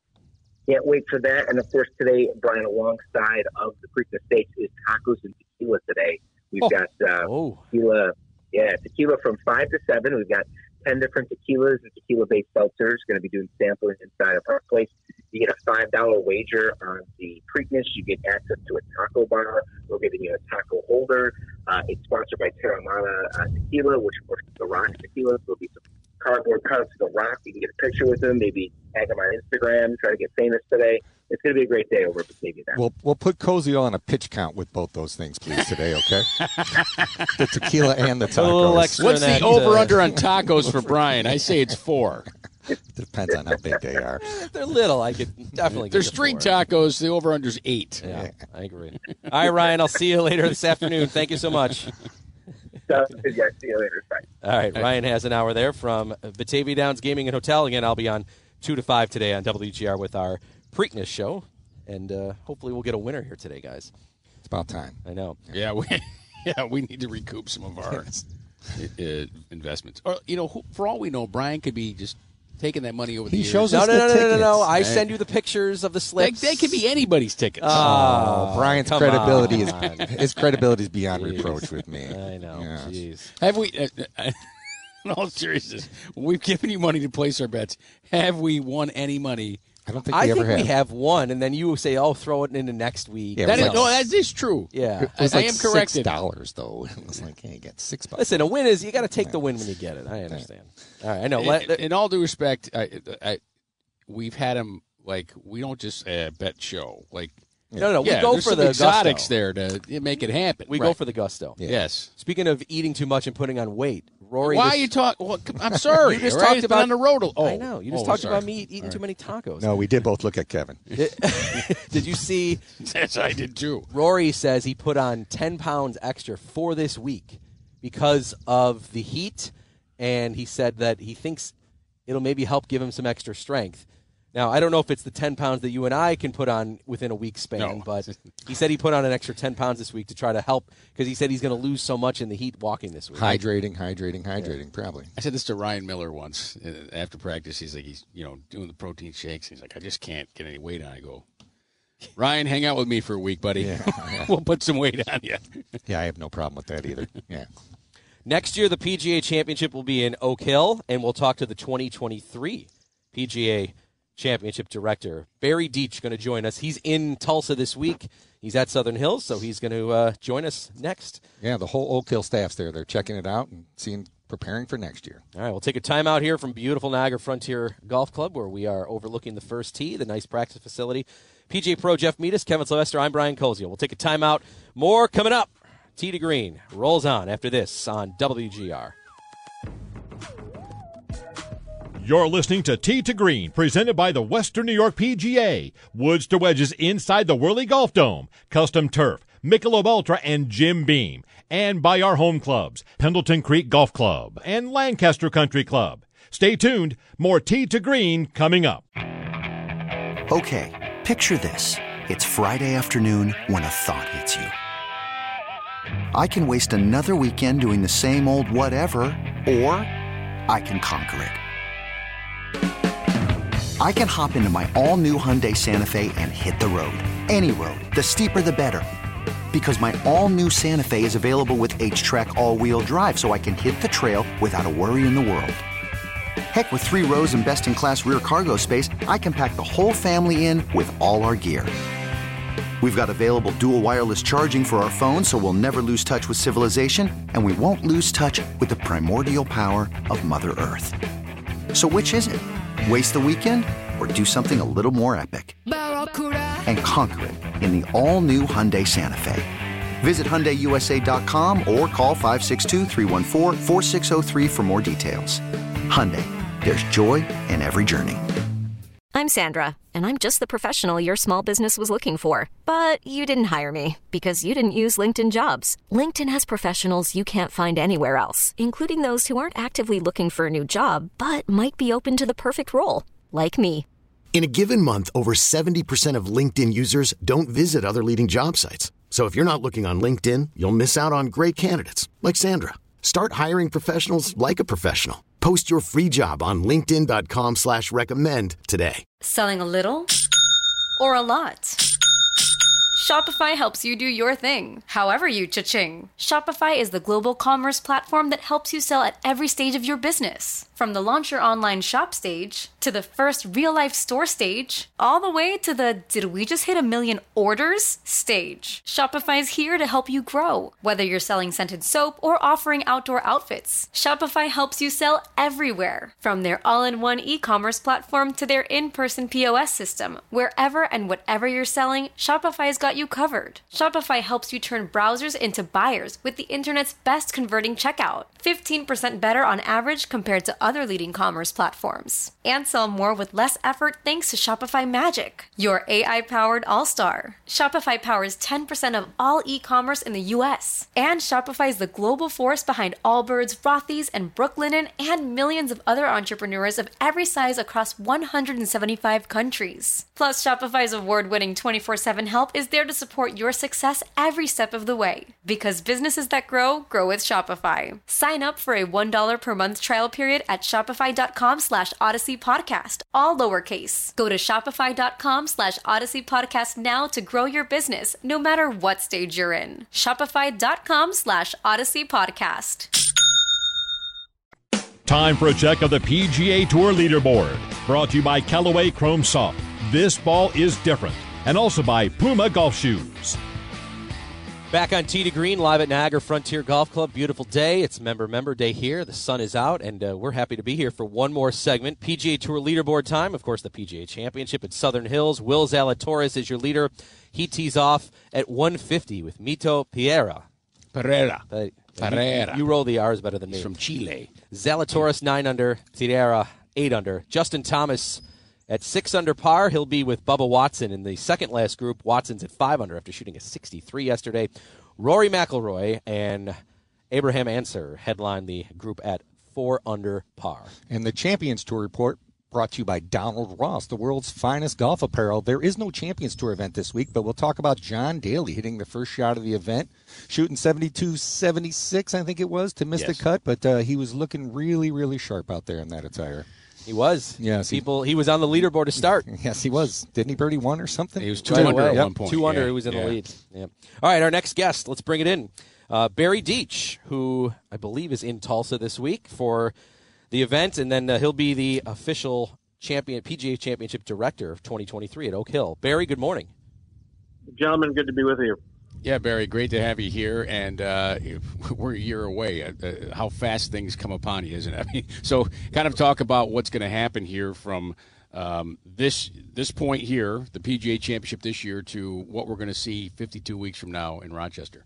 Can't wait for that. And, of course, today, Brian, alongside of the Preakness Stakes is tacos and tequila today. We've oh. got uh, oh. tequila, yeah, tequila from five to seven. We've got ten different tequilas and tequila-based seltzers. Going to be doing sampling inside of our place. You get a five dollar wager on the Preakness. You get access to a taco bar. We're giving you a taco holder. Uh, it's sponsored by Terramana uh, Tequila, which, of course, is the Rock Tequila. So there'll be some cardboard cuts of the Rock. You can get a picture with them, maybe tag them on Instagram, try to get famous today. It's going to be a great day over at Batavia Downs. We'll, we'll put Cozy on a pitch count with both those things, please, today, okay? The tequila and the tacos. A little extra What's that, the over-under uh... on tacos for Brian? I say it's four. Depends on how big they are. They're little. I could definitely get They're the street four. tacos. The over-under's eight. Yeah, I agree. All right, Ryan, I'll see you later this afternoon. Thank you so much. So, yeah, see you later. Bye. All right, Ryan has an hour there from Batavia Downs Gaming and Hotel. Again, I'll be on two to five today on W G R with our Preakness show, and uh, hopefully we'll get a winner here today, guys. It's about time. I know. Yeah, we yeah we need to recoup some of our uh, investments. Or you know, who, for all we know, Brian could be just taking that money over the He years. shows No, us no, the no, no, no, tickets. no. I Hey. send you the pictures of the They, slips. they could be anybody's tickets. Oh, Oh, Brian's come credibility on. is his credibility is beyond Jeez. reproach with me. I know. Yeah. Jeez. Have we? Uh, uh, in all seriousness, when we've given you money to place our bets, have we won any money? I don't think I we think ever have. we have one, and then you say, "Oh, throw it into next week." Yeah, That it is, was no, like- that is true. Yeah. It was I- I like am six corrected. dollars though. It was like, hey, you got six bucks. Listen, a win is you got to take the win when you get it. I understand. All right, I know. Let- In, in all due respect, I, I, we've had him like we don't just uh, bet show like. no, no, we yeah, go there's for some the exotics gusto. there to make it happen. We go Right. for the gusto. Yes. Speaking of eating too much and putting on weight, Rory. Why just- are you talking? Well, I'm sorry. You just all right? talked It's been about on the road. Oh, I know. You just oh, talked sorry. about me eating too many tacos. No, we did both look at Kevin. Did you see? Yes, I did too. Rory says he put on ten pounds extra for this week because of the heat, and he said that he thinks it'll maybe help give him some extra strength. Now, I don't know if it's the ten pounds that you and I can put on within a week's span, No. but he said he put on an extra ten pounds this week to try to help because he said he's going to lose so much in the heat walking this week. Hydrating, hydrating, hydrating. Probably. I said this to Ryan Miller once uh, after practice. He's like, he's you know doing the protein shakes. He's like, I just can't get any weight on. I go, Ryan, hang out with me for a week, buddy. Yeah. We'll put some weight on you. Yeah, I have no problem with that either. Yeah. Next year, the P G A Championship will be in Oak Hill, and we'll talk to the twenty twenty-three P G A Championship Director. Barry Deach going to join us. He's in Tulsa this week. He's at Southern Hills, so he's going to uh, join us next. Yeah, the whole Oak Hill staff's there. They're checking it out and seeing, preparing for next year. All right, we'll take a timeout here from beautiful Niagara Frontier Golf Club, where we are overlooking the first tee, the nice practice facility. P G A Pro Jeff Meadis, Kevin Sylvester, I'm Brian Koziel. We'll take a timeout. More coming up. Tee to Green rolls on after this on W G R. You're listening to Tee to Green, presented by the Western New York P G A. Woods to wedges inside the Whirly Golf Dome. Custom turf, Michelob Ultra, and Jim Beam. And by our home clubs, Pendleton Creek Golf Club and Lancaster Country Club. Stay tuned. More Tee to Green coming up. Okay, picture this. It's Friday afternoon when a thought hits you. I can waste another weekend doing the same old whatever, or I can conquer it. I can hop into my all-new Hyundai Santa Fe and hit the road. Any road. The steeper, the better. Because my all-new Santa Fe is available with H-Track all-wheel drive, so I can hit the trail without a worry in the world. Heck, with three rows and best-in-class rear cargo space, I can pack the whole family in with all our gear. We've got available dual wireless charging for our phones, so we'll never lose touch with civilization, and we won't lose touch with the primordial power of Mother Earth. So which is it? Waste the weekend or do something a little more epic? And conquer it in the all-new Hyundai Santa Fe. Visit Hyundai U S A dot com or call five six two, three one four, four six zero three for more details. Hyundai, there's joy in every journey. I'm Sandra, and I'm just the professional your small business was looking for. But you didn't hire me because you didn't use LinkedIn Jobs. LinkedIn has professionals you can't find anywhere else, including those who aren't actively looking for a new job, but might be open to the perfect role, like me. In a given month, over seventy percent of LinkedIn users don't visit other leading job sites. So if you're not looking on LinkedIn, you'll miss out on great candidates like Sandra. Start hiring professionals like a professional. Post your free job on linkedin dot com slash recommend today. Selling a little or a lot? Shopify helps you do your thing, however you cha-ching. Shopify is the global commerce platform that helps you sell at every stage of your business. From the launch your online shop stage, to the first real-life store stage, all the way to the did we just hit a million orders stage. Shopify's here to help you grow. Whether you're selling scented soap or offering outdoor outfits, Shopify helps you sell everywhere. From their all-in-one e-commerce platform to their in-person P O S system, wherever and whatever you're selling, Shopify's got got you covered. Shopify helps you turn browsers into buyers with the internet's best converting checkout. fifteen percent better on average compared to other leading commerce platforms. And sell more with less effort thanks to Shopify Magic, your A I-powered all-star. Shopify powers ten percent of all e-commerce in the U S. And Shopify is the global force behind Allbirds, Rothy's, and Brooklinen, and millions of other entrepreneurs of every size across one hundred seventy-five countries. Plus, Shopify's award-winning twenty-four seven help is there to support your success every step of the way. Because businesses that grow, grow with Shopify. Sign up for a one dollar per month trial period at shopify.com slash Odyssey Podcast, all lowercase. Go to shopify.com slash Odyssey Podcast now to grow your business, no matter what stage you're in. Shopify.com slash Odyssey Podcast. Time for a check of the P G A Tour leaderboard. Brought to you by Callaway Chrome Soft. This ball is different. And also by Puma Golf Shoes. Back on Tee to Green, live at Niagara Frontier Golf Club. Beautiful day. It's Member Member Day here. The sun is out, and uh, we're happy to be here for one more segment. P G A Tour leaderboard time. Of course, the P G A Championship at Southern Hills. Will Zalatoris is your leader. He tees off at one fifty with Mito Pereira. Pereira. Uh, Pereira. You, you roll the R's better than me. He's from Chile. Zalatoris, nine under. Pereira, eight under. Justin Thomas at six under par. He'll be with Bubba Watson in the second last group. Watson's at five under after shooting a sixty-three yesterday. Rory McIlroy and Abraham Ancer headline the group at four under par. And the Champions Tour report brought to you by Donald Ross, the world's finest golf apparel. There is no Champions Tour event this week, but we'll talk about John Daly hitting the first shot of the event, shooting seventy-two seventy-six, I think it was, to miss Yes. the cut, but uh, he was looking really, really sharp out there in that attire. He was. Yes. People. He was on the leaderboard to start. Yes, he was. Didn't he birdie one or something? He was two Right under away. at Yep. one point. Two under. Yeah. He was in Yeah. the lead. Yeah. All right, our next guest. Let's bring it in. Uh, Barry Deach, who I believe is in Tulsa this week for the event, and then uh, he'll be the official champion P G A Championship director of twenty twenty-three at Oak Hill. Barry, good morning. Gentlemen, good to be with you. Yeah, Barry, great to have you here, and uh, we're a year away. Uh, uh, how fast things come upon you, isn't it? I mean, so kind of talk about what's going to happen here from um, this this point here, the P G A Championship this year, to what we're going to see fifty-two weeks from now in Rochester.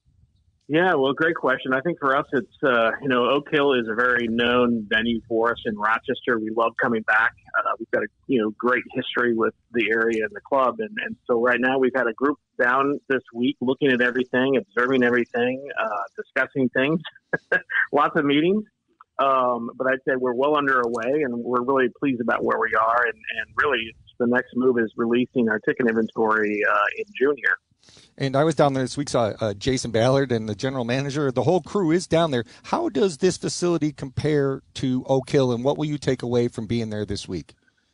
Yeah, well, great question. I think for us, it's, uh, you know, Oak Hill is a very known venue for us in Rochester. We love coming back. Uh, we've got a, you know, great history with the area and the club. And, and so right now we've had a group down this week looking at everything, observing everything, uh, discussing things, lots of meetings. Um, but I'd say we're well underway and we're really pleased about where we are. And, and really it's, the next move is releasing our ticket inventory uh, in June here. And I was down there this week, saw uh, Jason Ballard and the general manager. The whole crew is down there. How does this facility compare to Oak Hill, and what will you take away from being there this week?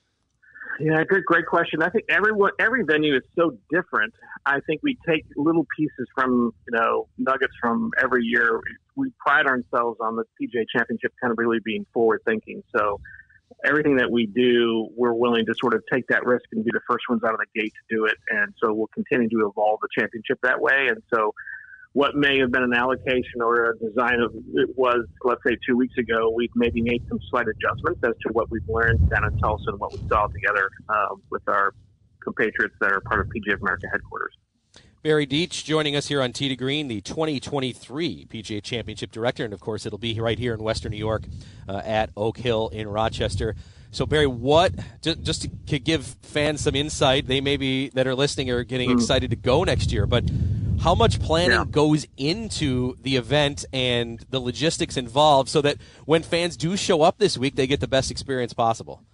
Yeah, good, great question. I think everyone, every venue is so different. I think we take little pieces from, you know, nuggets from every year. We pride ourselves on the P G A Championship kind of really being forward thinking. So everything that we do, we're willing to sort of take that risk and be the first ones out of the gate to do it. And so we'll continue to evolve the championship that way. And so what may have been an allocation or a design of it was, let's say two weeks ago, we've maybe made some slight adjustments as to what we've learned down in Tulsa and what we saw together uh, with our compatriots that are part of P G A of America headquarters. Barry Deach joining us here on Tee to Green, the twenty twenty-three P G A Championship Director, and of course it'll be right here in Western New York uh, at Oak Hill in Rochester. So Barry, what just, just to, to give fans some insight, they maybe that are listening are getting mm. excited to go next year, but how much planning yeah. goes into the event and the logistics involved so that when fans do show up this week, they get the best experience possible?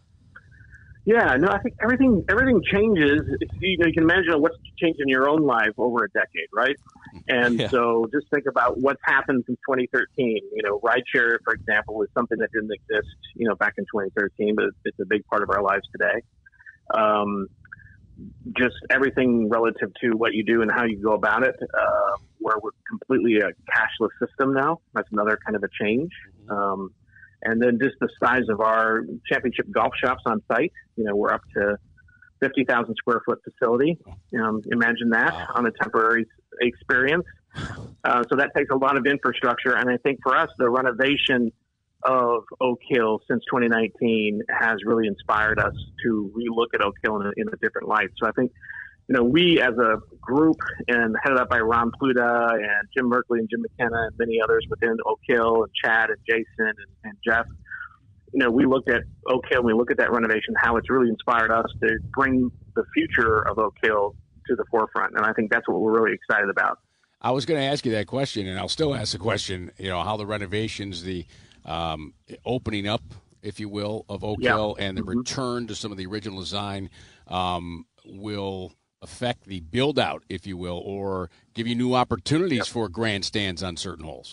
Yeah, no, I think everything everything changes. You know, you can imagine what's changed in your own life over a decade, right? And yeah. so just think about what's happened since twenty thirteen. You know, rideshare, for example, was something that didn't exist, you know, back in twenty thirteen, but it's a big part of our lives today. Um, just everything relative to what you do and how you go about it, uh, where we're completely a cashless system now. That's another kind of a change. Um, And then just the size of our championship golf shops on site. You know, we're up to fifty thousand square foot facility. Um, imagine that wow. on a temporary experience. Uh, so that takes a lot of infrastructure. And I think for us, the renovation of Oak Hill since twenty nineteen has really inspired us to relook at Oak Hill in a, in a different light. So I think you know, we as a group, and headed up by Ron Pluta and Jim Merkley and Jim McKenna and many others within Oak Hill and Chad and Jason and, and Jeff, you know, we looked at Oak Hill and we look at that renovation, how it's really inspired us to bring the future of Oak Hill to the forefront. And I think that's what we're really excited about. I was going to ask you that question, and I'll still ask the question, you know, how the renovations, the um, opening up, if you will, of Oak Yeah. Hill and the Mhm. return to some of the original design um, will affect the build-out, if you will, or give you new opportunities for grandstands on certain holes.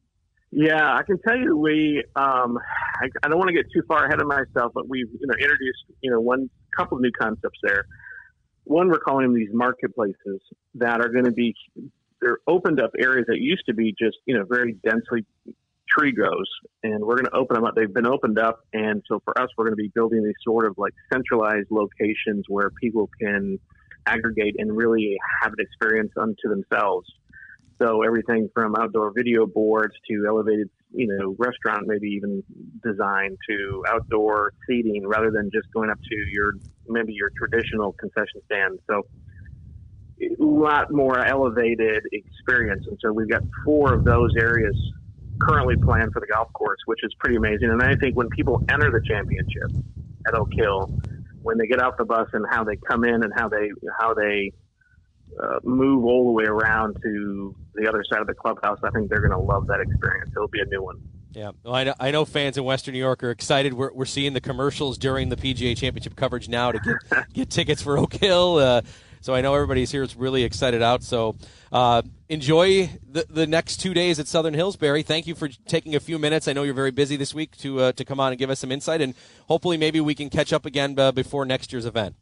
Yeah, I can tell you we, um, I, I don't want to get too far ahead of myself, but we've, you know, introduced, you know, one couple of new concepts there. One, we're calling them these marketplaces that are going to be, they're opened up areas that used to be just, you know, very densely tree grows, and we're going to open them up. They've been opened up, and so for us, we're going to be building these sort of like centralized locations where people can aggregate and really have an experience unto themselves. So everything from outdoor video boards to elevated, you know, restaurant, maybe even design, to outdoor seating, rather than just going up to your, maybe your traditional concession stand. So a lot more elevated experience. And so we've got four of those areas currently planned for the golf course, which is pretty amazing. And I think when people enter the championship at Oak Hill, when they get off the bus and how they come in and how they, how they, Uh, move all the way around to the other side of the clubhouse, I think they're going to love that experience. It'll be a new one. Yeah, well, I know, I know fans in Western New York are excited. We're, we're seeing the commercials during the P G A Championship coverage now to get get tickets for Oak Hill. Uh, so I know everybody's here is really excited out. So uh, enjoy the, the next two days at Southern Hills, Barry. Thank you for taking a few minutes. I know you're very busy this week to uh, to come on and give us some insight, and hopefully maybe we can catch up again uh, before next year's event.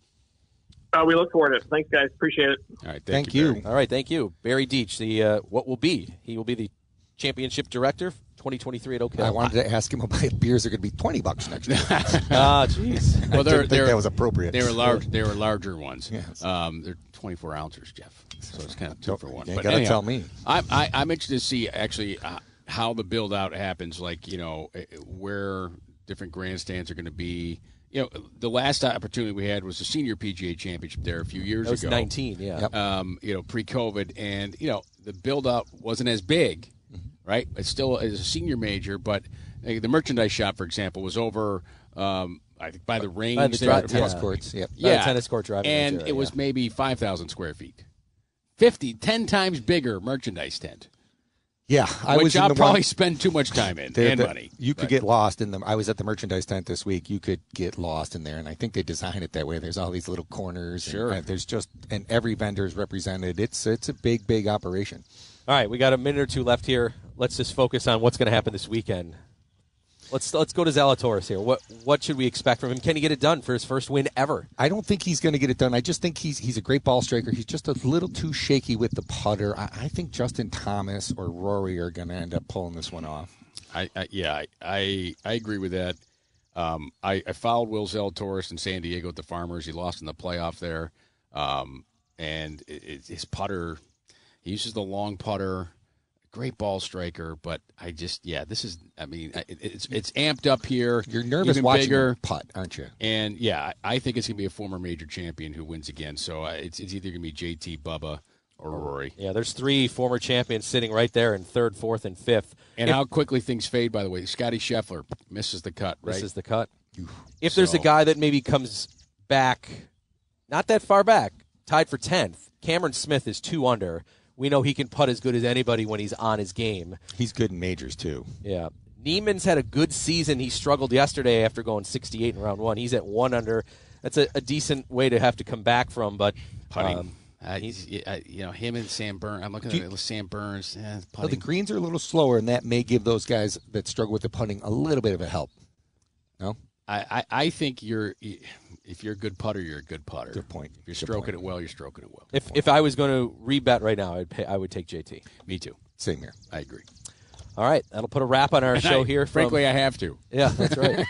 Uh, we look forward to it. Thanks, guys. Appreciate it. All right, Thank you. All right, thank you. Barry Deach, the uh, what will be. He will be the championship director twenty twenty-three at Oak Hill. I wanted to ask him about if beers are going to be twenty bucks next year. Ah, jeez. Well, I they're, didn't think they're, that was appropriate. They were large. They were larger ones. Yes. Um, they're twenty-four ounces, Jeff. So it's kind of two Don't- for one. you ain't But gotta anyhow, tell me. I'm, I, I'm interested to see actually uh, how the build out happens. Like, you know, uh, where different grandstands are going to be. You know, the last opportunity we had was the Senior P G A Championship there a few years That was ago. nineteen, yeah. Yep. Um, you know, pre-COVID, and you know, the build-out wasn't as big, right? It's still is a senior major, but uh, the merchandise shop, for example, was over. Um, I think by the range, By the there. dri- tennis yeah. courts. Yep. By the Yeah, tennis court driving and range area, it was yeah. maybe five thousand square feet, fifty, ten times bigger merchandise tent. Yeah, I which was in I'll the probably one, spend too much time in the- and the- money. You could But- get lost in them. I was at the merchandise tent this week. You could get lost in there, and I think they design it that way. There's all these little corners. and, Sure. uh, there's just and every vendor is represented. It's it's a big big operation. All right, we got a minute or two left here. Let's just focus on what's going to happen this weekend. Let's let's go to Zalatoris here. What what should we expect from him? Can he get it done for his first win ever? I don't think he's going to get it done. I just think he's he's a great ball striker. He's just a little too shaky with the putter. I, I think Justin Thomas or Rory are going to end up pulling this one off. I, I yeah, I, I I agree with that. Um, I, I followed Will Zalatoris in San Diego at the Farmers. He lost in the playoff there, um, and it, it, his putter, he uses the long putter. Great ball striker, but I just yeah, this is. I mean, it, it's it's amped up here. You're nervous even watching bigger. him putt, aren't you? And yeah, I I think it's gonna be a former major champion who wins again. So uh, it's it's either gonna be J T, Bubba, or Rory. Yeah, there's three former champions sitting right there in third, fourth, and fifth. And If- how quickly things fade, by the way. Scotty Scheffler misses the cut, right? This is the cut. If there's a So- guy that maybe comes back, not that far back, tied for tenth, Cameron Smith is two under. We know he can putt as good as anybody when he's on his game. He's good in majors too. Yeah. Neiman's had a good season. He struggled yesterday after going sixty-eight in round one. He's at one under. That's a, a decent way to have to come back from, but Putting. um, Uh, he's, uh, you know, him and Sam Burns. I'm looking Do at Sam Burns. Eh, Well, putting. the greens are a little slower, and that may give those guys that struggle with the putting a little bit of a help. No? I, I, I think you're, if you're a good putter, you're a good putter. Good point. If you're Good stroking point. it well, you're stroking it well. if if I was going to rebet right now, I'd pay, I would take J T. Me too. Same here. I agree. All right, that'll put a wrap on our And show I- here. From, Frankly, I have to. Yeah, that's right.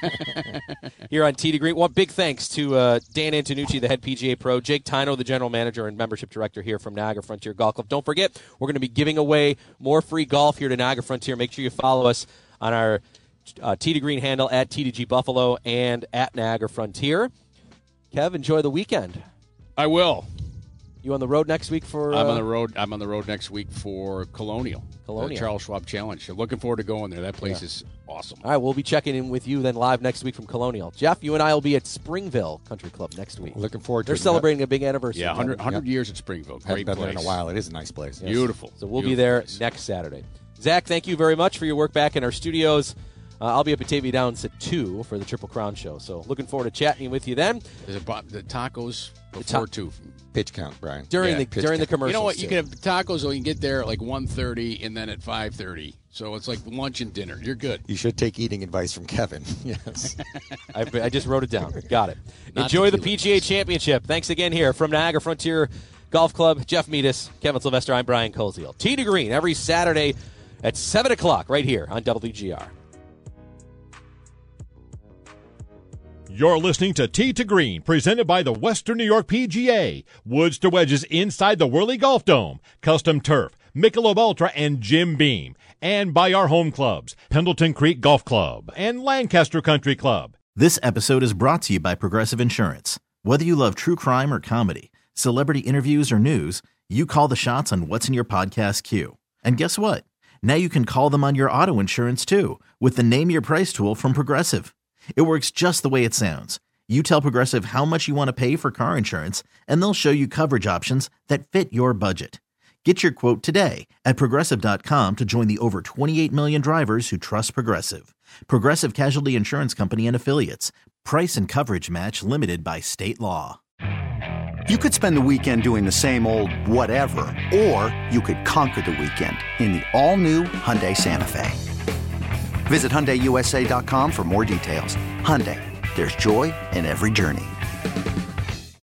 Here on Tee to Green. One big thanks to uh, Dan Antonucci, the head P G A pro, Jake Tino, the general manager and membership director here from Niagara Frontier Golf Club. Don't forget, we're going to be giving away more free golf here to Niagara Frontier. Make sure you follow us on our uh, Tee to Green handle at T to G Buffalo and at Niagara Frontier. Kev, enjoy the weekend. I will. You on the road next week for? I'm uh, on the road. I'm on the road next week for Colonial. Colonial. The Charles Schwab Challenge. I'm looking forward to going there. That place Yeah. is awesome. All right, we'll be checking in with you then live next week from Colonial. Jeff, you and I will be at Springville Country Club next week. Looking forward to They're it. celebrating a big anniversary. Yeah, one hundred, Kevin. one hundred years at Springville. Haven't Great been place. there in a while. It is a nice place. Yes. Beautiful. So we'll Beautiful be there place. next Saturday. Zach, thank you very much for your work back in our studios. Uh, I'll be up at Batavia Downs at two for the Triple Crown show. So looking forward to chatting with you then. There's a bo- the tacos The before ta- two. Pitch count, Brian. During Yeah, the pitch during the count. commercials. You know what? You too. can have tacos, though. You can get there at like one thirty and then at five thirty. So it's like lunch and dinner. You're good. You should take eating advice from Kevin. Yes. I, I just wrote it down. Got it. Not Enjoy the tequila. P G A Championship. Thanks again here from Niagara Frontier Golf Club. Jeff Meadis, Kevin Sylvester, I'm Brian Koziel. Tee to Green every Saturday at seven o'clock right here on W G R. You're listening to Tee to Green, presented by the Western New York P G A. Woods to wedges inside the Whirly Golf Dome. Custom turf, Michelob Ultra, and Jim Beam. And by our home clubs, Pendleton Creek Golf Club and Lancaster Country Club. This episode is brought to you by Progressive Insurance. Whether you love true crime or comedy, celebrity interviews or news, you call the shots on what's in your podcast queue. And guess what? Now you can call them on your auto insurance too with the Name Your Price tool from Progressive. It works just the way it sounds. You tell Progressive how much you want to pay for car insurance, and they'll show you coverage options that fit your budget. Get your quote today at Progressive dot com to join the over twenty-eight million drivers who trust Progressive. Progressive Casualty Insurance Company and Affiliates. Price and coverage match limited by state law. You could spend the weekend doing the same old whatever, or you could conquer the weekend in the all-new Hyundai Santa Fe. Visit Hyundai U S A dot com for more details. Hyundai, there's joy in every journey.